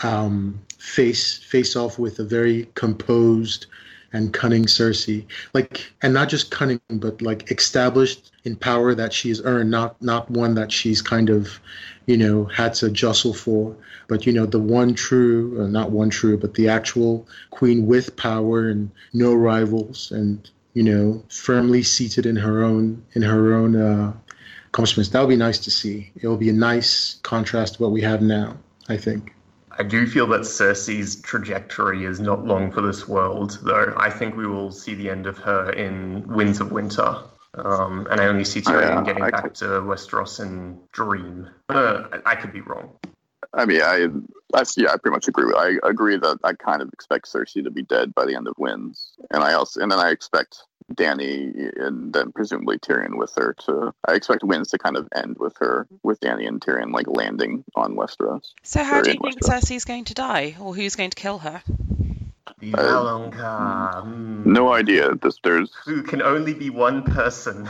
face off with a very composed and cunning Cersei, and not just cunning, but established in power that she's earned, not one that she's kind of, had to jostle for, but the one true, not one true, but the actual queen with power and no rivals, and firmly seated in her own accomplishments. That would be nice to see. It will be a nice contrast to what we have now, I think. I do feel that Cersei's trajectory is not long for this world, though. I think we will see the end of her in Winds of Winter. And I only see Tyrion getting back to Westeros in Dream. But I could be wrong. I mean, I pretty much agree. I agree that I kind of expect Cersei to be dead by the end of Winds, and then I expect Dany and then presumably Tyrion with her to. I expect Winds to kind of end with Dany and Tyrion landing on Westeros. So how do you think Cersei's going to die, or who's going to kill her? The Valonqar. No idea. There's who can only be one person.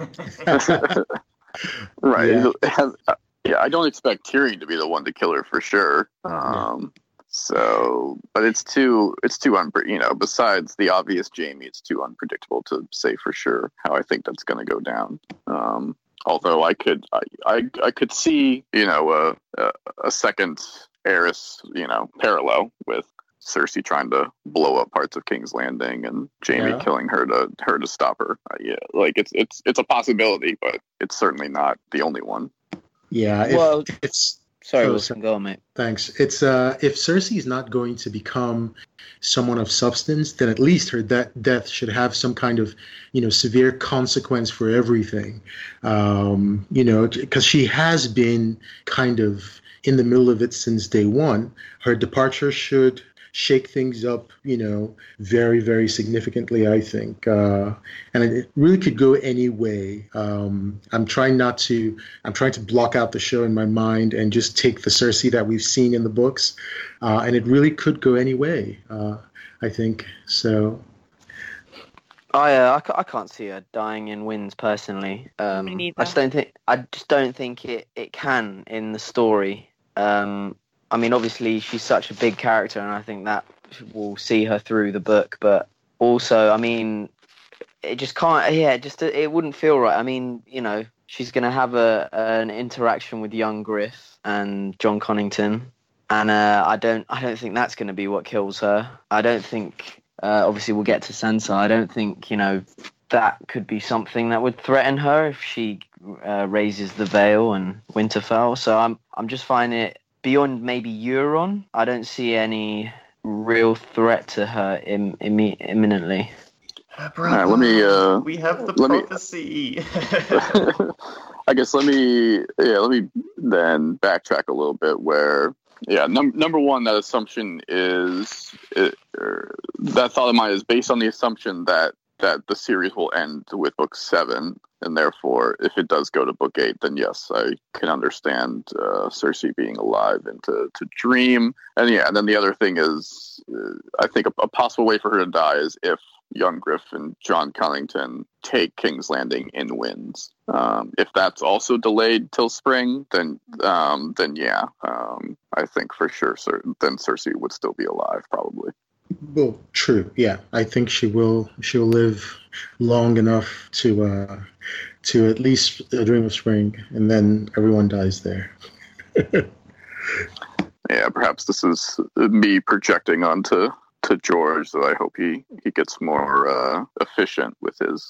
Right. Yeah. I don't expect Tyrion to be the one to kill her for sure. So, but it's too besides the obvious Jaime, it's too unpredictable to say for sure how I think that's going to go down. Although I could see, a second Aerys, parallel with Cersei trying to blow up parts of King's Landing and Jaime killing her to stop her. It's a possibility, but it's certainly not the only one. Yeah. Sorry, Wilson, go on, mate. Thanks. It's if Cersei is not going to become someone of substance, then at least her death should have some kind of, severe consequence for everything. Because she has been kind of in the middle of it since day one. Her departure should shake things up, very, very significantly, I think. And it really could go any way. I'm trying to block out the show in my mind and just take the Cersei that we've seen in the books. And it really could go any way, I think. So. I can't see her dying in Winds personally. Me neither. I just don't think it can in the story. I mean, obviously, she's such a big character, and I think that will see her through the book. But also, I mean, it just can't. Yeah, it wouldn't feel right. I mean, she's going to have an interaction with young Griff and John Connington, and I don't think that's going to be what kills her. I don't think. Obviously, we'll get to Sansa. I don't think that could be something that would threaten her if she raises the veil and Winterfell. So I'm just finding it. Beyond maybe Euron, I don't see any real threat to her imminently. Brother, let me. We have the prophecy. I guess let me then backtrack a little bit. Where number one, that assumption is that thought of mine is based on the assumption that the series will end with book 7. And therefore, if it does go to book 8, then yes, I can understand Cersei being alive and to dream. And then the other thing is, I think a possible way for her to die is if young Griff and John Connington take King's Landing in Winds. If that's also delayed till spring, then I think for sure then Cersei would still be alive, probably. Well, true. Yeah, I think she'll live long enough to at least dream of spring, and then everyone dies there. Yeah, perhaps this is me projecting onto George, so I hope he gets more efficient with his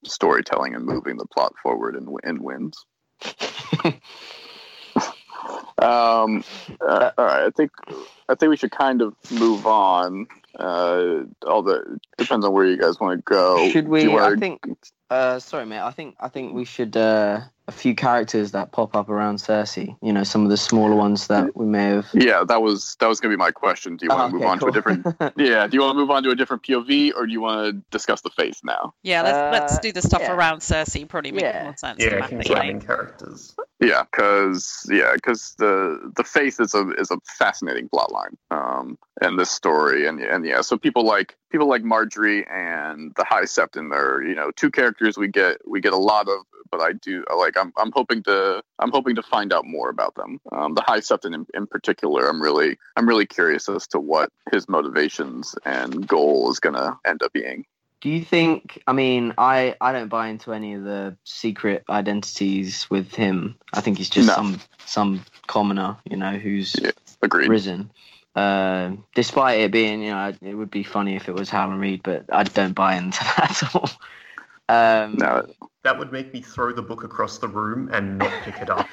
storytelling and moving the plot forward in Winds. All right. I think we should kind of move on. Depends on where you guys want to go. Should we? I think. Sorry, mate. I think we should. A few characters that pop up around Cersei. You know, some of the smaller ones that we may have. Yeah, that was going to be my question. Do you want to move on to a different? Yeah. Do you want to move on to a different POV, or do you want to discuss the Faith now? Yeah, let's do the stuff around Cersei. Probably makes more sense. Yeah, main characters. Yeah, because the Faith is a fascinating plotline. And this story, and yeah, so people like Marjorie and the High Septon are, you know, two characters we get a lot of, but I'm hoping to find out more about them. The High Septon in particular, I'm really curious as to what his motivations and goal is gonna end up being. Do you think, I mean, I don't buy into any of the secret identities with him. I think he's just some commoner, you know, who's risen. Despite it being, you know, it would be funny if it was Howland Reed, but I don't buy into that at all. No. That would make me throw the book across the room and not pick it up.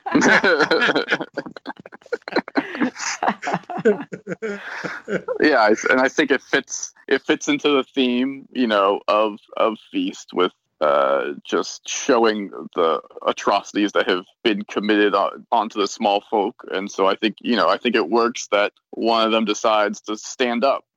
Yeah, and I think it fits into the theme, you know, of Feast with just showing the atrocities that have been committed onto the small folk. And so I think it works that one of them decides to stand up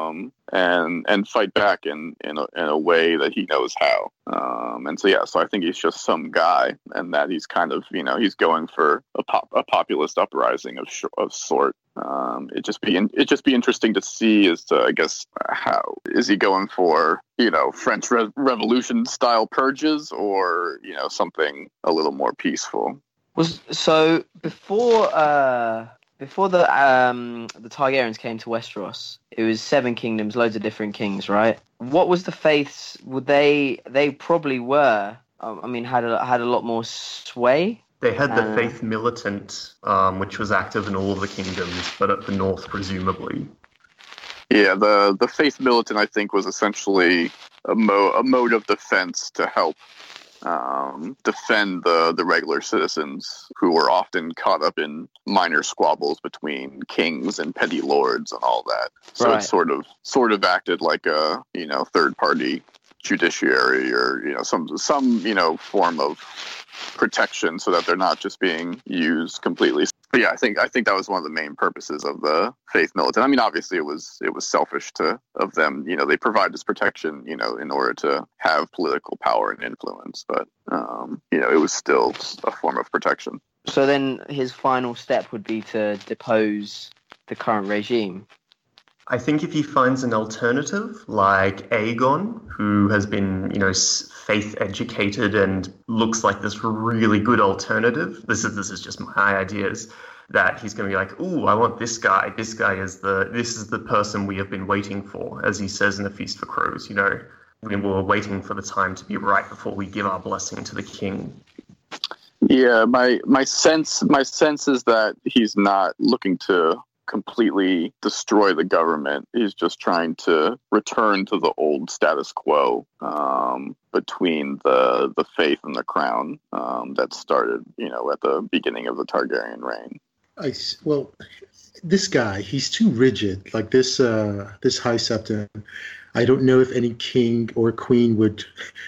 and fight back in a way that he knows how. So I think he's just some guy, and that he's kind of, you know, he's going for a populist uprising of sort. It'd just be interesting to see as to, I guess, how is he going for, you know, French Revolution style purges, or, you know, something a little more peaceful. So before the Targaryens came to Westeros, it was 7 kingdoms, loads of different kings, right? What was the Faiths? Would they probably were? I mean, had a lot more sway. They had the Faith Militant, which was active in all of the kingdoms, but at the north, presumably. Yeah, the Faith Militant, I think, was essentially a mode of defense to help defend the regular citizens who were often caught up in minor squabbles between kings and petty lords and all that. So It sort of acted like a, you know, third party judiciary, or, you know, some you know, form of protection, so that they're not just being used completely. But yeah, I think that was one of the main purposes of the Faith Militant. I mean, obviously it was selfish of them. You know, they provide this protection, you know, in order to have political power and influence. But you know, it was still a form of protection. So then his final step would be to depose the current regime. I think if he finds an alternative, like Aegon, who has been, you know, faith educated and looks like this really good alternative, this is just my ideas, that he's going to be like, ooh, I want this guy. This is the person we have been waiting for, as he says in The Feast for Crows. You know, we were waiting for the time to be right before we give our blessing to the king. Yeah, my sense is that he's not looking to completely destroy the government. He's just trying to return to the old status quo between the faith and the crown that started, you know, at the beginning of the Targaryen reign. Well, this guy, he's too rigid. Like this High Septon, I don't know if any king or queen would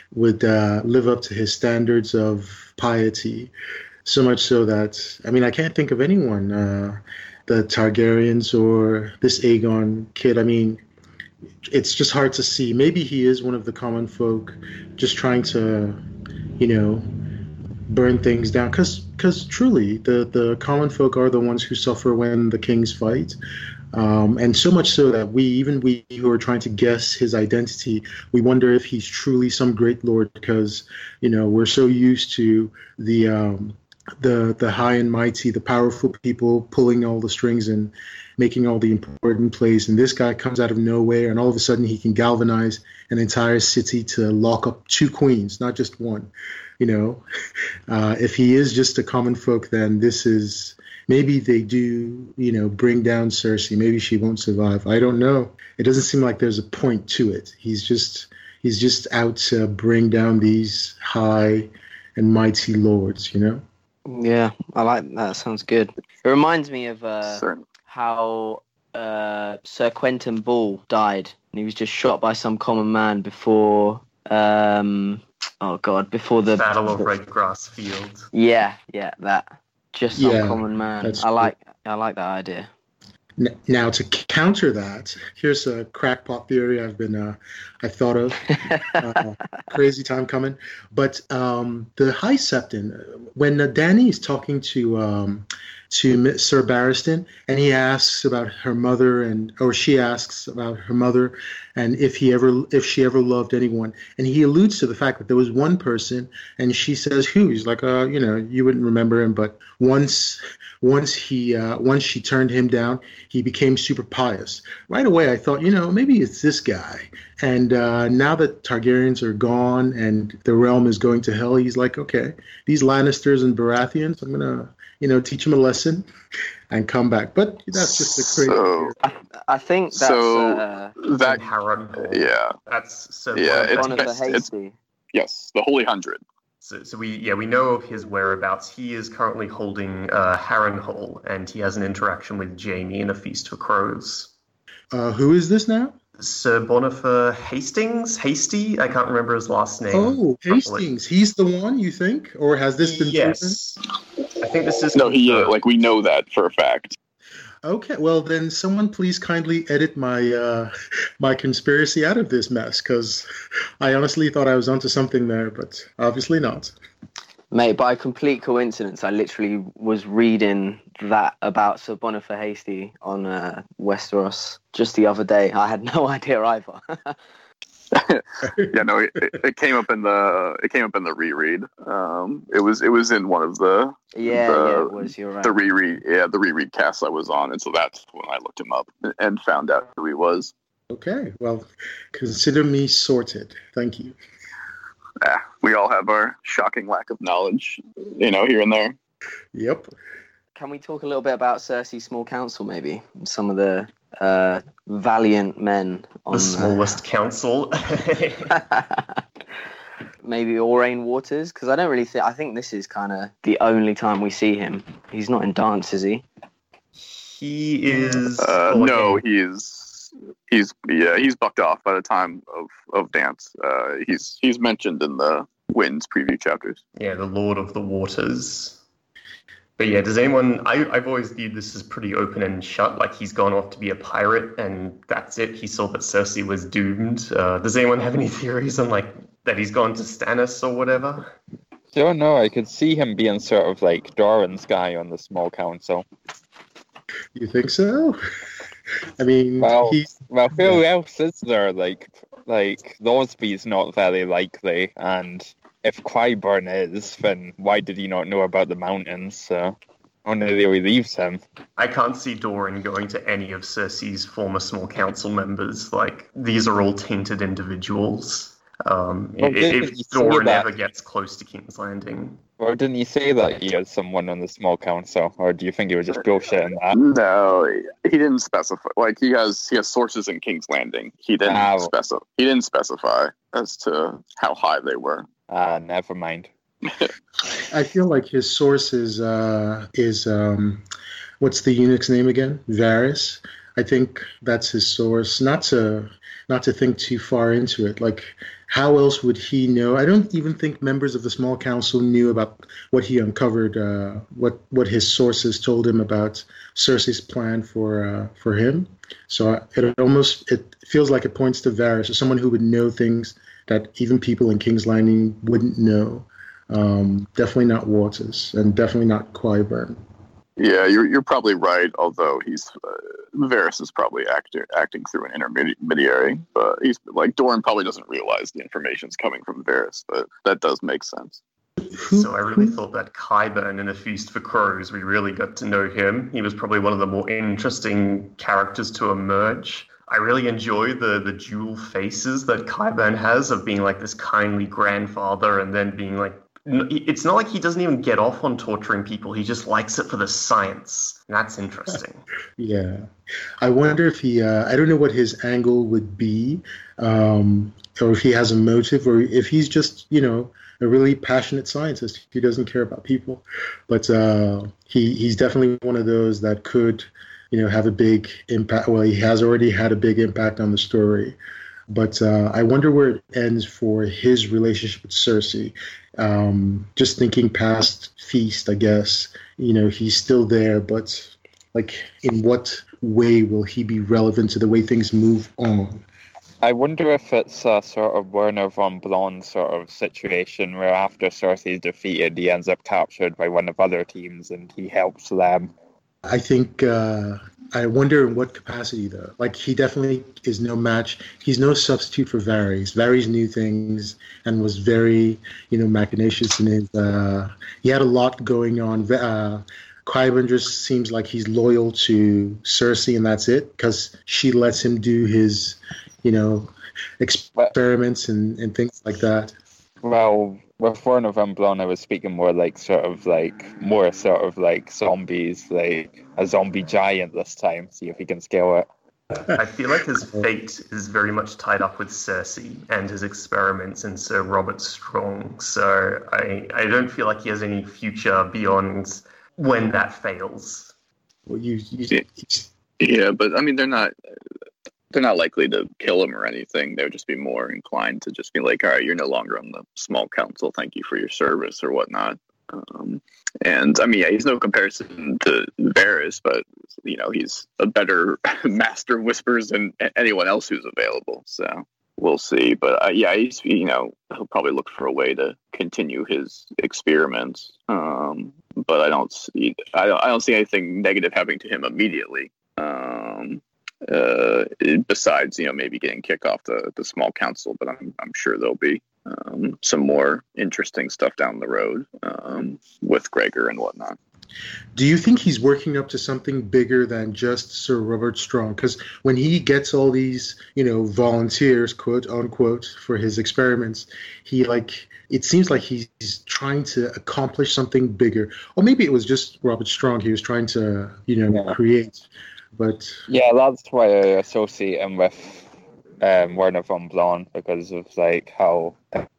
live up to his standards of piety. So much so that, I mean, I can't think of anyone. The Targaryens or this Aegon kid. I mean, it's just hard to see. Maybe he is one of the common folk, just trying to, you know, burn things down. Because truly, the common folk are the ones who suffer when the kings fight. And so much so that we who are trying to guess his identity, we wonder if he's truly some great lord, because, you know, we're so used to the high and mighty, the powerful people pulling all the strings and making all the important plays. And this guy comes out of nowhere, and all of a sudden he can galvanize an entire city to lock up 2 queens, not just one. You know, if he is just a common folk, then this is, maybe they do, you know, bring down Cersei. Maybe she won't survive. I don't know. It doesn't seem like there's a point to it. He's just out to bring down these high and mighty lords, you know? Yeah, I like that. Sounds good. It reminds me of Certain. how Sir Quentin Ball died. And he was just shot by some common man before. Before the Battle of Redgrass Field. Yeah, that. Just some Yeah, common man. that's I like that idea. Now, to counter that, here's a crackpot theory I thought of. Crazy time coming. But the High Septon, when Danny is talking to Sir Barristan, and he asks about her mother, or she asks about her mother, and if she ever loved anyone, and he alludes to the fact that there was one person, and she says who? He's like, you wouldn't remember him, but once she turned him down, he became super pious. Right away, I thought, maybe it's this guy. And now that Targaryens are gone and the realm is going to hell, he's like, okay, these Lannisters and Baratheons, I'm gonna, teach them a lesson and come back. But that's just a crazy. So, I think that's that Harrenhal. Yeah, That's so. Yeah, Bonifer Hasty. yes, the Holy Hundred. So we know of his whereabouts. He is currently holding Harrenhal, and he has an interaction with Jaime in A Feast for Crows. Who is this now? Sir Bonifer Hasty? I can't remember his last name. Oh, properly. Hastings. He's the one, you think? Or has this been Yes. I think this is... No, we know that for a fact. Okay, well then someone please kindly edit my my conspiracy out of this mess, because I honestly thought I was onto something there, but obviously not. Mate, by complete coincidence, I literally was reading that about Sir Bonifer Hasty on Westeros just the other day. I had no idea either. Yeah, no, it came up in the reread. It was in one of the it was. You're right. the reread casts I was on, and so that's when I looked him up and found out who he was. Okay, well, consider me sorted. Thank you. We all have our shocking lack of knowledge, here and there. Yep. Can we talk a little bit about Cersei's small council, maybe? Some of the valiant men on the smallest council. Maybe Aurane Waters, because I don't really think. I think this is kind of the only time we see him. He's not in Dance, is he? He is. No, he's bucked off by the time of Dance. He's mentioned in the Winds preview chapters. Yeah, the Lord of the Waters. But yeah, does anyone... I've always viewed this as pretty open and shut, like he's gone off to be a pirate and that's it. He saw that Cersei was doomed. Does anyone have any theories on that he's gone to Stannis or whatever? Don't know, I could see him being sort of like Doran's guy on the small council. You think so? I mean, well, who else is there? Like Losby's not very likely, and if Qyburn is, then why did he not know about the mountains? So only really leaves him. I can't see Doran going to any of Cersei's former small council members. These are all tainted individuals. If Doran ever gets close to King's Landing. Or didn't he say that he has someone on the small council? Or do you think he was just bullshitting that? No, he didn't specify. He has sources in King's Landing. He didn't specify. He didn't specify as to how high they were. Never mind. I feel like his source is what's the eunuch's name again? Varys. I think that's his source. Not to think too far into it. How else would he know? I don't even think members of the small council knew about what he uncovered. What his sources told him about Cersei's plan for him. So it feels like it points to Varys as someone who would know things that even people in King's Landing wouldn't know. Definitely not Waters, and definitely not Qyburn. Yeah, you're probably right. Although Varys is probably acting through an intermediary, but he's Doran probably doesn't realize the information's coming from Varys, but that does make sense. So I really thought that Qyburn in A Feast for Crows, we really got to know him. He was probably one of the more interesting characters to emerge. I really enjoy the dual faces that Qyburn has of being this kindly grandfather and then being it's not like he doesn't even get off on torturing people. He just likes it for the science. And that's interesting. Yeah. I wonder if he, I don't know what his angle would be. or if he has a motive, or if he's just, a really passionate scientist. He doesn't care about people. But he's definitely one of those that could, have a big impact. Well, he has already had a big impact on the story. But I wonder where it ends for his relationship with Cersei. Just thinking past Feast, I guess, he's still there, but in what way will he be relevant to the way things move on? I wonder if it's a sort of Werner von Braun sort of situation where after Cersei's defeated, he ends up captured by one of other teams and he helps them. I think, I wonder in what capacity, though. He definitely is no match. He's no substitute for Varys. Varys knew things and was very, machinacious in his, he had a lot going on. Qyburn just seems like he's loyal to Cersei and that's it, because she lets him do his, experiments and things like that. Well, with Werner von Braun, I was speaking more more zombies, like a zombie giant this time. See if he can scale it. I feel like his fate is very much tied up with Cersei and his experiments in Sir Robert Strong. So I don't feel like he has any future beyond when that fails. Well, yeah, but I mean, they're not likely to kill him or anything. They would just be more inclined to just be like, all right, you're no longer on the small council. Thank you for your service or whatnot. And I mean, yeah, he's no comparison to Varys, but he's a better master of whispers than anyone else who's available. So we'll see. But yeah, he'll probably look for a way to continue his experiments. But I don't see anything negative happening to him immediately. Besides, maybe getting kicked off the small council, but I'm sure there'll be some more interesting stuff down the road with Gregor and whatnot. Do you think he's working up to something bigger than just Sir Robert Strong? Because when he gets all these, volunteers, quote unquote, for his experiments, it seems like he's trying to accomplish something bigger. Or maybe it was just Robert Strong he was trying to, create. But yeah, that's why I associate him with Werner von Braun, because of how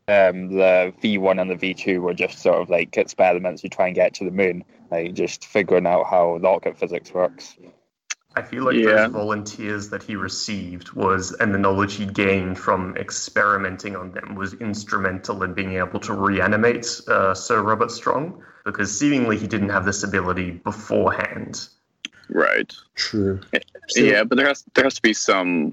the V1 and the V2 were just sort of experiments to try and get to the moon, just figuring out how rocket physics works. I feel like those volunteers that he received and the knowledge he gained from experimenting on them was instrumental in being able to reanimate Sir Robert Strong, because seemingly he didn't have this ability beforehand. Right. True. Yeah, but there has to be some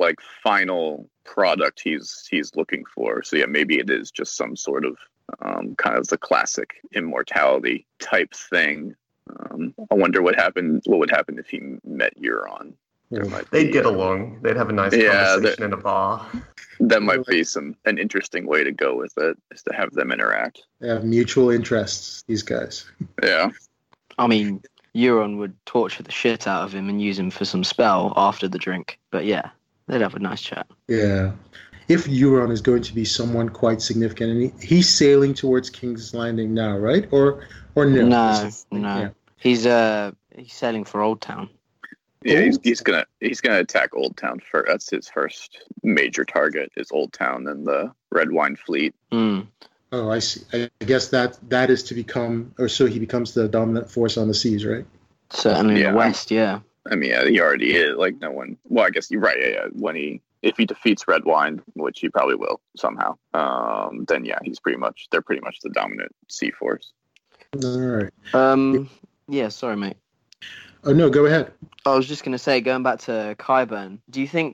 final product he's looking for. So yeah, maybe it is just some sort of kind of the classic immortality type thing. I wonder what would happen if he met Euron. They'd get along. They'd have a nice conversation in a bar. That might be an interesting way to go with it, is to have them interact. They have mutual interests, these guys. Yeah. I mean, Euron would torture the shit out of him and use him for some spell after the drink. But yeah, they'd have a nice chat. Yeah. If Euron is going to be someone quite significant, and he's sailing towards King's Landing now, right? Or no? No. Yeah. He's sailing for Old Town. Yeah, he's gonna attack Old Town first. That's his first major target, is Old Town and the Red Wine Fleet. Mm. Oh, I see. I guess that is to become, or so he becomes the dominant force on the seas, right? Certainly in the West, yeah. I mean, yeah, he already is. No one. Well, I guess you're right. Yeah. If he defeats Red Wine, which he probably will somehow, then yeah, they're pretty much the dominant sea force. All right. Yeah. Sorry, mate. Oh no, go ahead. I was just going to say, going back to Qyburn, do you think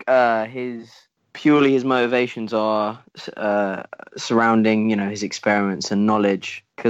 his motivations are surrounding, his experiments and knowledge? Because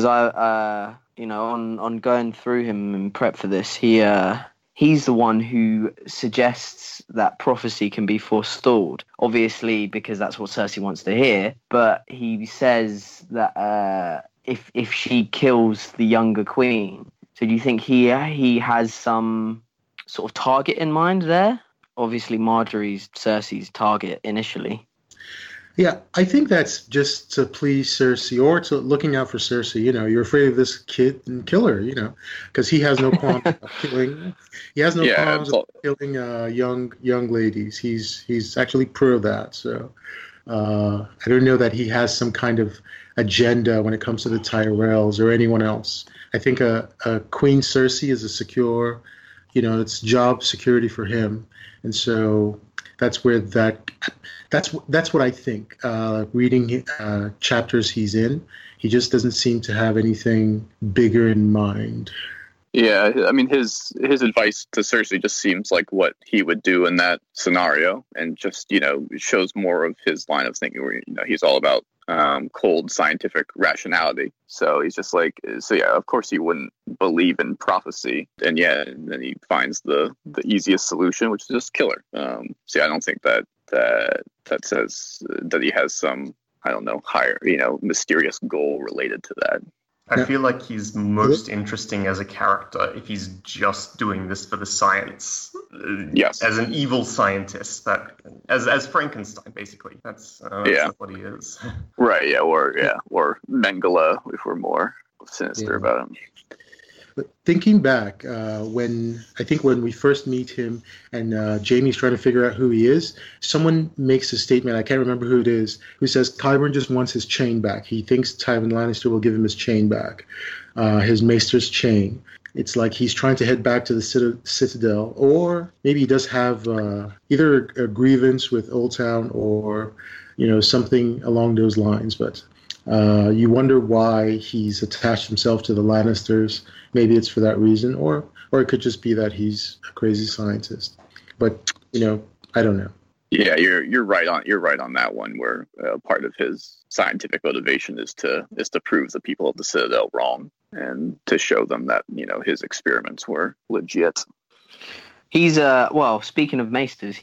on going through him in prep for this, he's the one who suggests that prophecy can be forestalled. Obviously, because that's what Cersei wants to hear. But he says that if she kills the younger queen, so do you think he has some sort of target in mind there? Obviously, Marjorie's Cersei's target initially. Yeah, I think that's just to please Cersei, or to looking out for Cersei. You're afraid of this kid and kill her, because he has no qualms of killing. He has no qualms of killing young ladies. He's actually pro that. So I don't know that he has some kind of agenda when it comes to the Tyrells or anyone else. I think a Queen Cersei is a secure, it's job security for him, and so that's where that's what I think. Reading chapters he's in, he just doesn't seem to have anything bigger in mind. Yeah, I mean, his advice to Cersei just seems like what he would do in that scenario, and just shows more of his line of thinking, where he's all about cold scientific rationality. So he's just like, of course he wouldn't believe in prophecy, and then he finds the easiest solution, which is just kill her. I don't think that says that he has some, I don't know, higher, mysterious goal related to that. I feel like he's most interesting as a character if he's just doing this for the science. Yes. As an evil scientist, as Frankenstein, basically. That's what he is. Right, yeah, or Mengele, if we're more sinister about him. But thinking back, when we first meet him and Jaime's trying to figure out who he is, someone makes a statement, I can't remember who it is, who says Qyburn just wants his chain back. He thinks Tywin Lannister will give him his chain back, his Maester's chain. It's like he's trying to head back to the Citadel, or maybe he does have either a grievance with Old Town or something along those lines. But you wonder why he's attached himself to the Lannisters. Maybe it's for that reason, or it could just be that he's a crazy scientist. But I don't know. Yeah, you're right on that one. Where part of his scientific motivation is to prove the people of the Citadel wrong, and to show them that his experiments were legit. He's speaking of Maesters,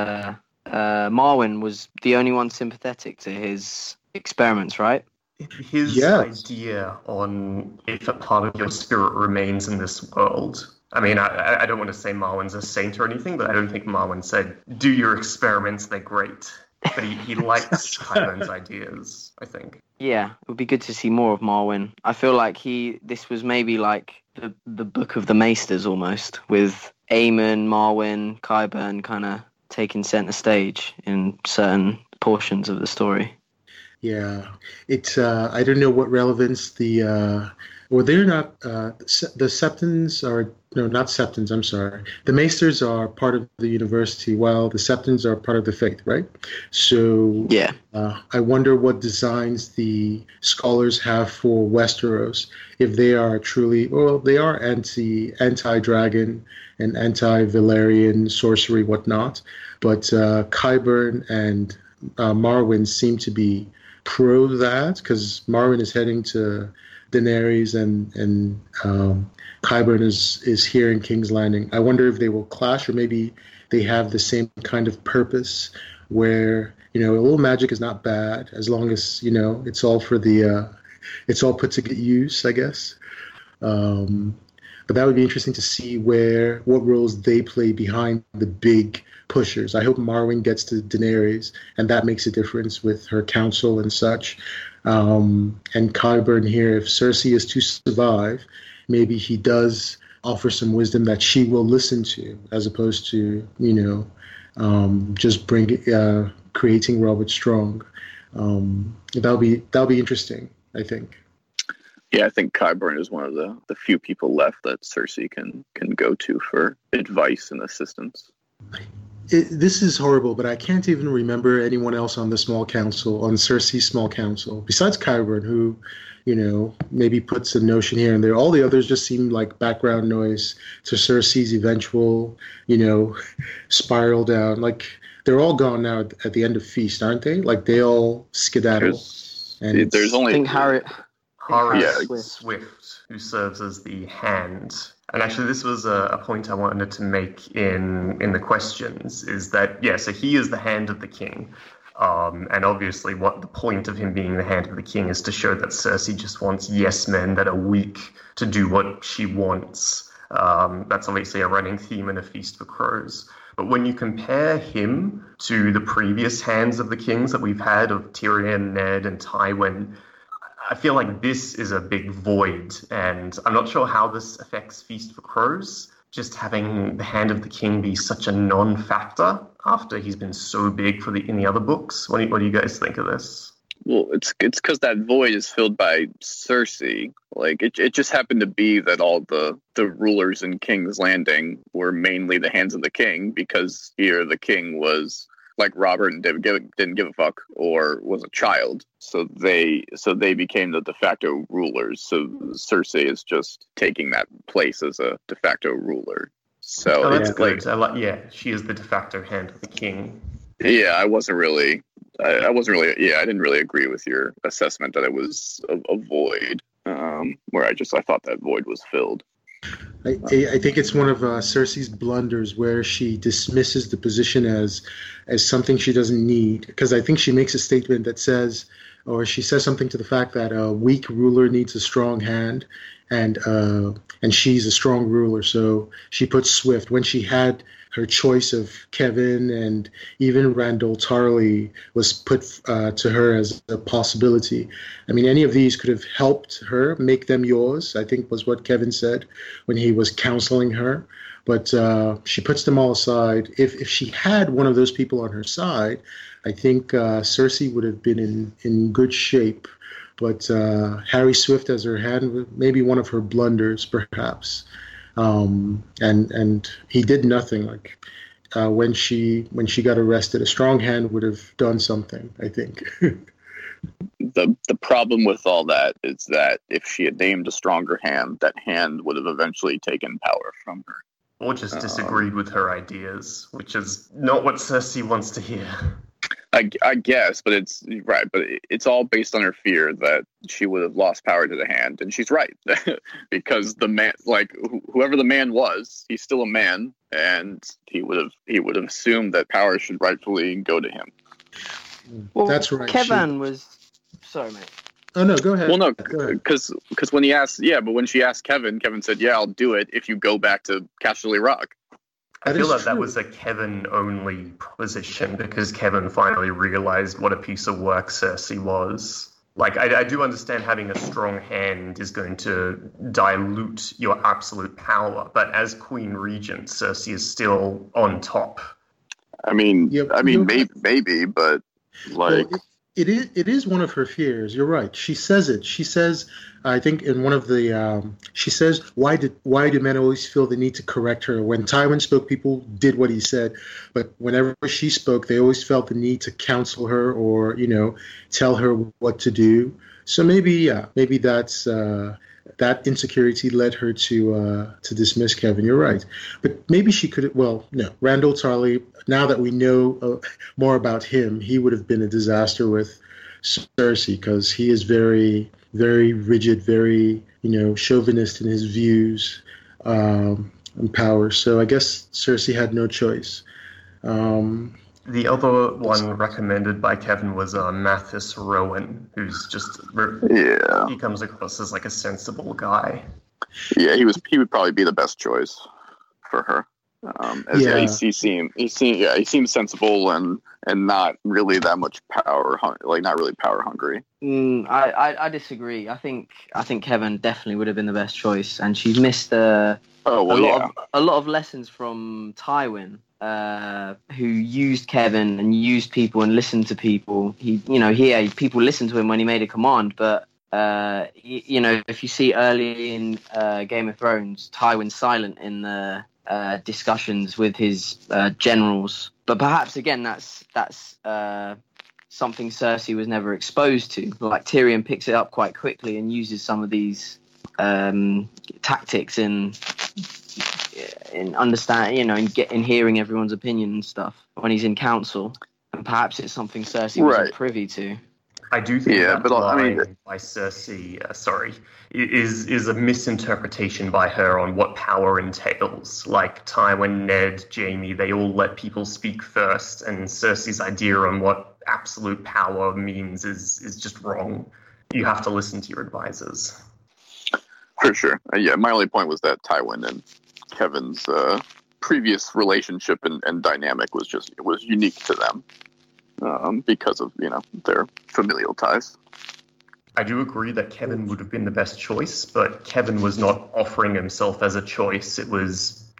Marwyn was the only one sympathetic to his experiments, right? His idea on if a part of your spirit remains in this world. I mean, I don't want to say Marwyn's a saint or anything, but I don't think Marwyn said, do your experiments, they're great. But he likes Qyburn's ideas, I think. Yeah, it would be good to see more of Marwyn. I feel like this was maybe like the book of the Maesters almost, with Aemon, Marwyn, Qyburn kind of taking center stage in certain portions of the story. Yeah, it's I don't know what relevance they're not the Septons are not Septons. I'm sorry, the Maesters are part of the university, while the Septons are part of the Faith, right? So yeah, I wonder what designs the scholars have for Westeros, if they are truly, they are anti-dragon and anti-Valyrian sorcery, whatnot, but Qyburn and Marwyn seem to be pro that, because Marwyn is heading to Daenerys and Qyburn is here in King's Landing. I wonder if they will clash, or maybe they have the same kind of purpose where a little magic is not bad as long as it's all for it's all put to good use, I guess. But that would be interesting to see what roles they play behind the big pushers. I hope Marwyn gets to Daenerys, and that makes a difference with her council and such. And Qyburn here, if Cersei is to survive, maybe he does offer some wisdom that she will listen to, as opposed to just creating Robert Strong. That'll be interesting, I think. Yeah, I think Qyburn is one of the few people left that Cersei can go to for advice and assistance. This is horrible, but I can't even remember anyone else on the small council, on Cersei's small council, besides Qyburn, who, maybe puts a notion here and there. All the others just seem like background noise to Cersei's eventual, spiral down. Like, they're all gone now at the end of Feast, aren't they? Like, they all skedaddle. There's only... I think Harry Swift, who serves as the Hand. And actually, this was a point I wanted to make in the questions, is that, so he is the Hand of the King. And obviously, what the point of him being the Hand of the King is to show that Cersei just wants yes men that are weak to do what she wants. That's obviously a running theme in A Feast for Crows. But when you compare him to the previous Hands of the Kings that we've had, of Tyrion, Ned, and Tywin, I feel like this is a big void, and I'm not sure how this affects Feast for Crows, just having the Hand of the King be such a non-factor. after he's been so big in the other books? What do you guys think of this? Well, it's because that void is filled by Cersei. Like it just happened to be that all the rulers in King's Landing were mainly the hands of the king, because here the king was like Robert and didn't give a fuck, or was a child. So they became the de facto rulers. So Cersei is just taking that place as a de facto ruler. So that's good. She is the de facto hand of the king. Yeah, I didn't really agree with your assessment that it was a void, where I thought that void was filled. I think it's one of Cersei's blunders where she dismisses the position as something she doesn't need, because I think she makes a statement that says, or she says something to the fact that a weak ruler needs a strong hand, and she's a strong ruler. So she puts Swift when she had her choice of Kevin, and even Randall Tarley was put to her as a possibility. I mean, any of these could have helped her make them yours, I think was what Kevin said when he was counseling her. But she puts them all aside. If she had one of those people on her side, I think Cersei would have been in good shape. But Harry Swift as her hand, maybe one of her blunders, perhaps. And he did nothing. Like when she got arrested, a strong hand would have done something, I think. The problem with all that is that if she had named a stronger hand, that hand would have eventually taken power from her. Or just disagreed with her ideas, which is not what Cersei wants to hear. I guess, but it's right. But it's all based on her fear that she would have lost power to the hand, and she's right because the man, like whoever the man was, he's still a man, and he would have assumed that power should rightfully go to him. Well, that's right. Kevin was. Sorry, mate. Oh no, go ahead. Well, no, because when he asked, but when she asked Kevin said, "Yeah, I'll do it if you go back to Casterly Rock." I feel like that was a Kevin-only proposition, because Kevin finally realized what a piece of work Cersei was. Like, I do understand having a strong hand is going to dilute your absolute power, but as Queen Regent, Cersei is still on top. I mean, maybe, but like... Well, it is one of her fears. You're right. She says it. She says, I think in one of the, she says, why do men always feel the need to correct her? When Tywin spoke, people did what he said, but whenever she spoke, they always felt the need to counsel her or, tell her what to do. So maybe that's that insecurity led her to dismiss Kevin. You're right, but maybe she could. Well, no, Randall Tarley. Now that we know more about him, he would have been a disaster with Cersei, because he is very, very rigid, very chauvinist in his views and power. So I guess Cersei had no choice. The other one recommended by Kevin was Mathis Rowan, who's just he comes across as like a sensible guy. Yeah, he would probably be the best choice for her. He seems sensible and not really that much not really power hungry. I disagree. I think Kevin definitely would have been the best choice, and she's missed a lot of lessons from Tywin, who used Kevin and used people and listened to people. People listened to him when he made a command, but if you see early in Game of Thrones, Tywin's silent in the discussions with his generals, but perhaps again that's something Cersei was never exposed to. Like Tyrion picks it up quite quickly and uses some of these tactics in understanding, in hearing everyone's opinion and stuff when he's in council, and perhaps it's something Cersei wasn't privy to. I do think that line by Cersei, is a misinterpretation by her on what power entails. Like Tywin, Ned, Jaime, they all let people speak first, and Cersei's idea on what absolute power means is just wrong. You have to listen to your advisors. For sure. My only point was that Tywin and Kevin's previous relationship and dynamic was unique to them. Because of their familial ties. I do agree that Kevin would have been the best choice, but Kevin was not offering himself as a choice. It was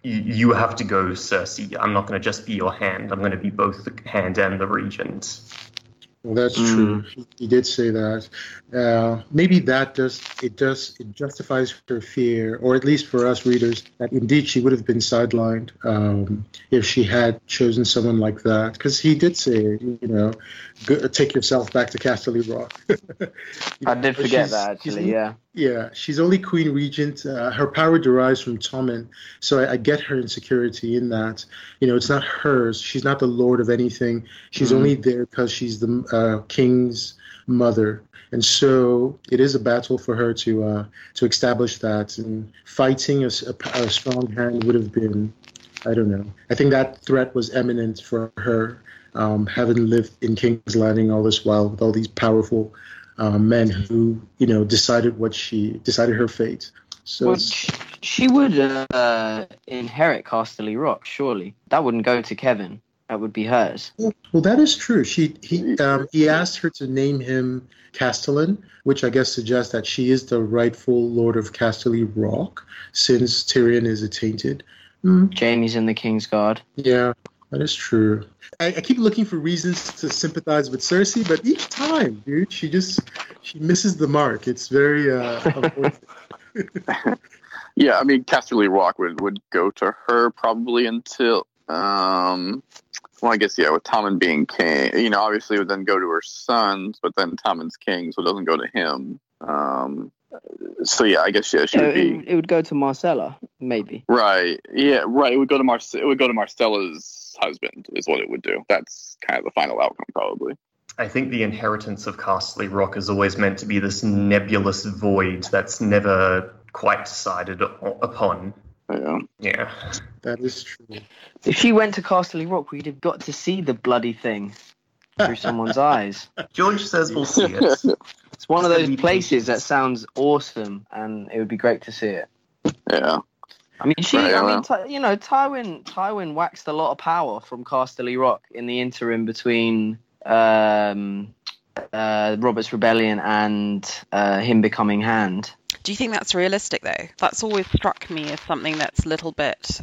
you have to go, Cersei. I'm not going to just be your hand. I'm going to be both the hand and the regent. Well, that's true. He did say that. Maybe that it justifies her fear, or at least for us readers, that indeed she would have been sidelined if she had chosen someone like that. Because he did say, take yourself back to Casterly Rock. I did forget that, actually, yeah. Yeah, she's only Queen Regent. Her power derives from Tommen, so I get her insecurity in that. It's not hers. She's not the lord of anything. She's only there because she's the king's mother, and so it is a battle for her to establish that. And fighting a strong hand would have been, I don't know. I think that threat was imminent for her, having lived in King's Landing all this while with all these powerful men who, decided her fate. So she would inherit Casterly Rock, surely. That wouldn't go to Kevin. That would be hers. Well, that is true. He asked her to name him Castellan, which I guess suggests that she is the rightful Lord of Casterly Rock, since Tyrion is attainted. Jaime's in the King's Guard. Yeah, that is true. I keep looking for reasons to sympathize with Cersei, but each time, dude, she misses the mark. It's very unfortunate. Yeah, I mean, Casterly Rock would go to her probably until, I guess, with Tommen being king, obviously it would then go to her sons, but then Tommen's king, so it doesn't go to him. So yeah, I guess she would be. It would go to Marcella, maybe. Right. Yeah. Right. It would go to Marcella's husband, is what it would do. That's kind of the final outcome, probably. I think the inheritance of Casterly Rock is always meant to be this nebulous void that's never quite decided upon. Yeah. That is true. If she went to Casterly Rock, we'd have got to see the bloody thing through someone's eyes. George says we'll see it. It's one of those places that sounds awesome, and it would be great to see it. Yeah. I mean, Tywin waxed a lot of power from Casterly Rock in the interim between Robert's Rebellion and him becoming Hand. Do you think that's realistic, though? That's always struck me as something that's a little bit,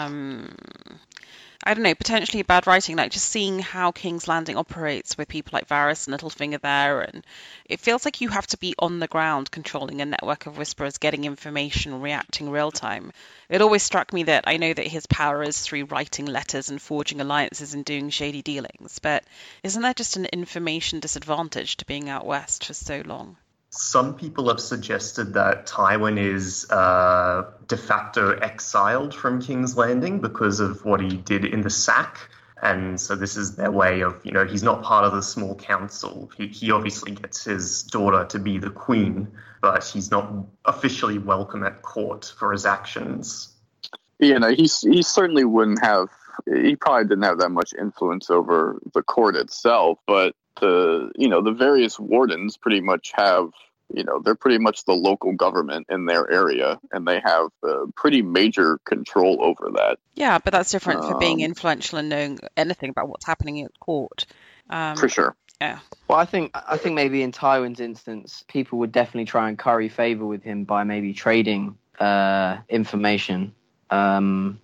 I don't know, potentially bad writing, like just seeing how King's Landing operates with people like Varys and Littlefinger there, and it feels like you have to be on the ground controlling a network of whisperers, getting information, reacting real time. It always struck me that I know that his power is through writing letters and forging alliances and doing shady dealings, but isn't that just an information disadvantage to being out west for so long? Some people have suggested that Tywin is de facto exiled from King's Landing because of what he did in the sack. And so this is their way of, he's not part of the small council. He obviously gets his daughter to be the queen, but he's not officially welcome at court for his actions. He certainly wouldn't have, he probably didn't have that much influence over the court itself, but the various wardens pretty much have, they're pretty much the local government in their area, and they have pretty major control over that. Yeah, but that's different for being influential and knowing anything about what's happening at court. For sure. Yeah. Well, I think maybe in Tywin's instance, people would definitely try and curry favor with him by maybe trading information. I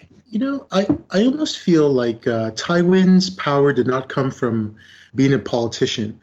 almost feel like Tywin's power did not come from being a politician.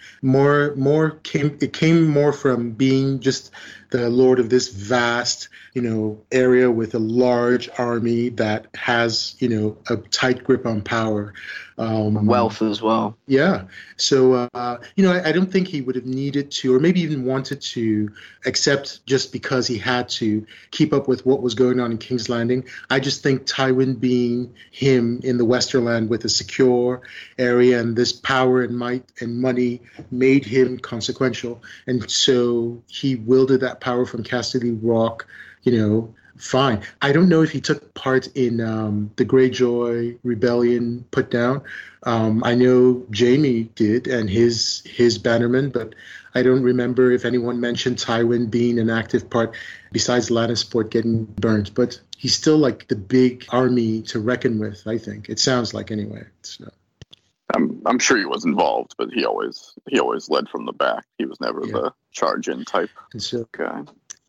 It came more from being just the lord of this vast, area with a large army that has, a tight grip on power. Wealth as well. Yeah. So, I don't think he would have needed to, or maybe even wanted to, accept just because he had to keep up with what was going on in King's Landing. I just think Tywin being him in the Westerland with a secure area and this power and might and money made him consequential. And so he wielded that power from Casterly Rock, fine. I don't know if he took part in the Greyjoy rebellion put down. I know Jaime did and his bannermen, but I don't remember if anyone mentioned Tywin being an active part besides Lannisport getting burnt. But he's still like the big army to reckon with, I think. It sounds like anyway. So. I'm sure he was involved, but he always led from the back. He was never the charge-in type. And so, guy.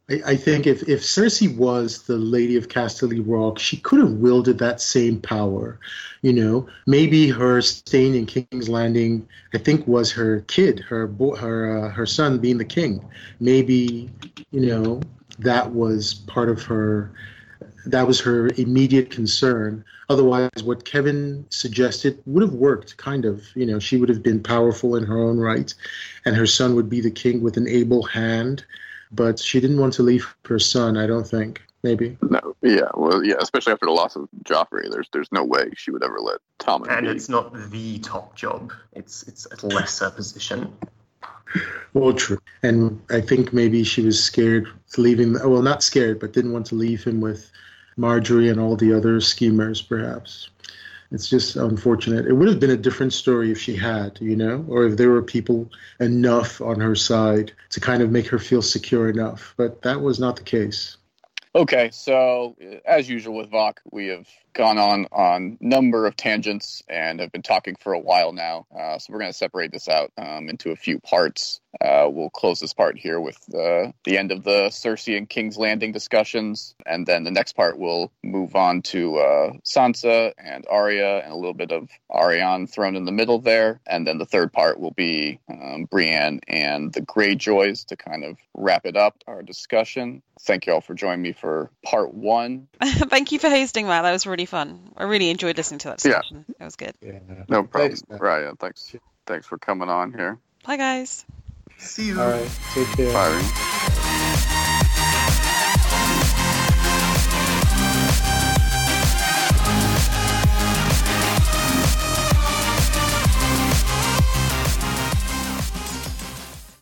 I think if Cersei was the Lady of Casterly Rock, she could have wielded that same power. Maybe her staying in King's Landing, I think, was her kid, her son being the king. Maybe, that was part of her. That was her immediate concern. Otherwise, what Kevin suggested would have worked, kind of. She would have been powerful in her own right, and her son would be the king with an able hand. But she didn't want to leave her son, I don't think. Maybe. No, yeah, well, yeah, especially after the loss of Joffrey, there's no way she would ever let Tommen And be. it's not the top job. It's a lesser position. Well, true. And I think maybe she was scared leaving. Well, not scared, but didn't want to leave him with Marjorie and all the other schemers, perhaps. It's just unfortunate. It would have been a different story if she had, or if there were people enough on her side to kind of make her feel secure enough. But that was not the case. Okay, so as usual with Vok, we have gone on number of tangents and have been talking for a while now. So we're going to separate this out into a few parts. We'll close this part here with the end of the Cersei and King's Landing discussions, and then the next part we'll move on to Sansa and Arya and a little bit of Arianne thrown in the middle there, and then the third part will be Brienne and the Greyjoys to kind of wrap it up, our discussion. Thank you all for joining me for part one. Thank you for hosting, Matt. That was really fun. I really enjoyed listening to that discussion. It was good. Yeah. No problem. Thanks, Matt. Ryan, thanks for coming on here. Bye, guys. See you. All right. Take care. Bye.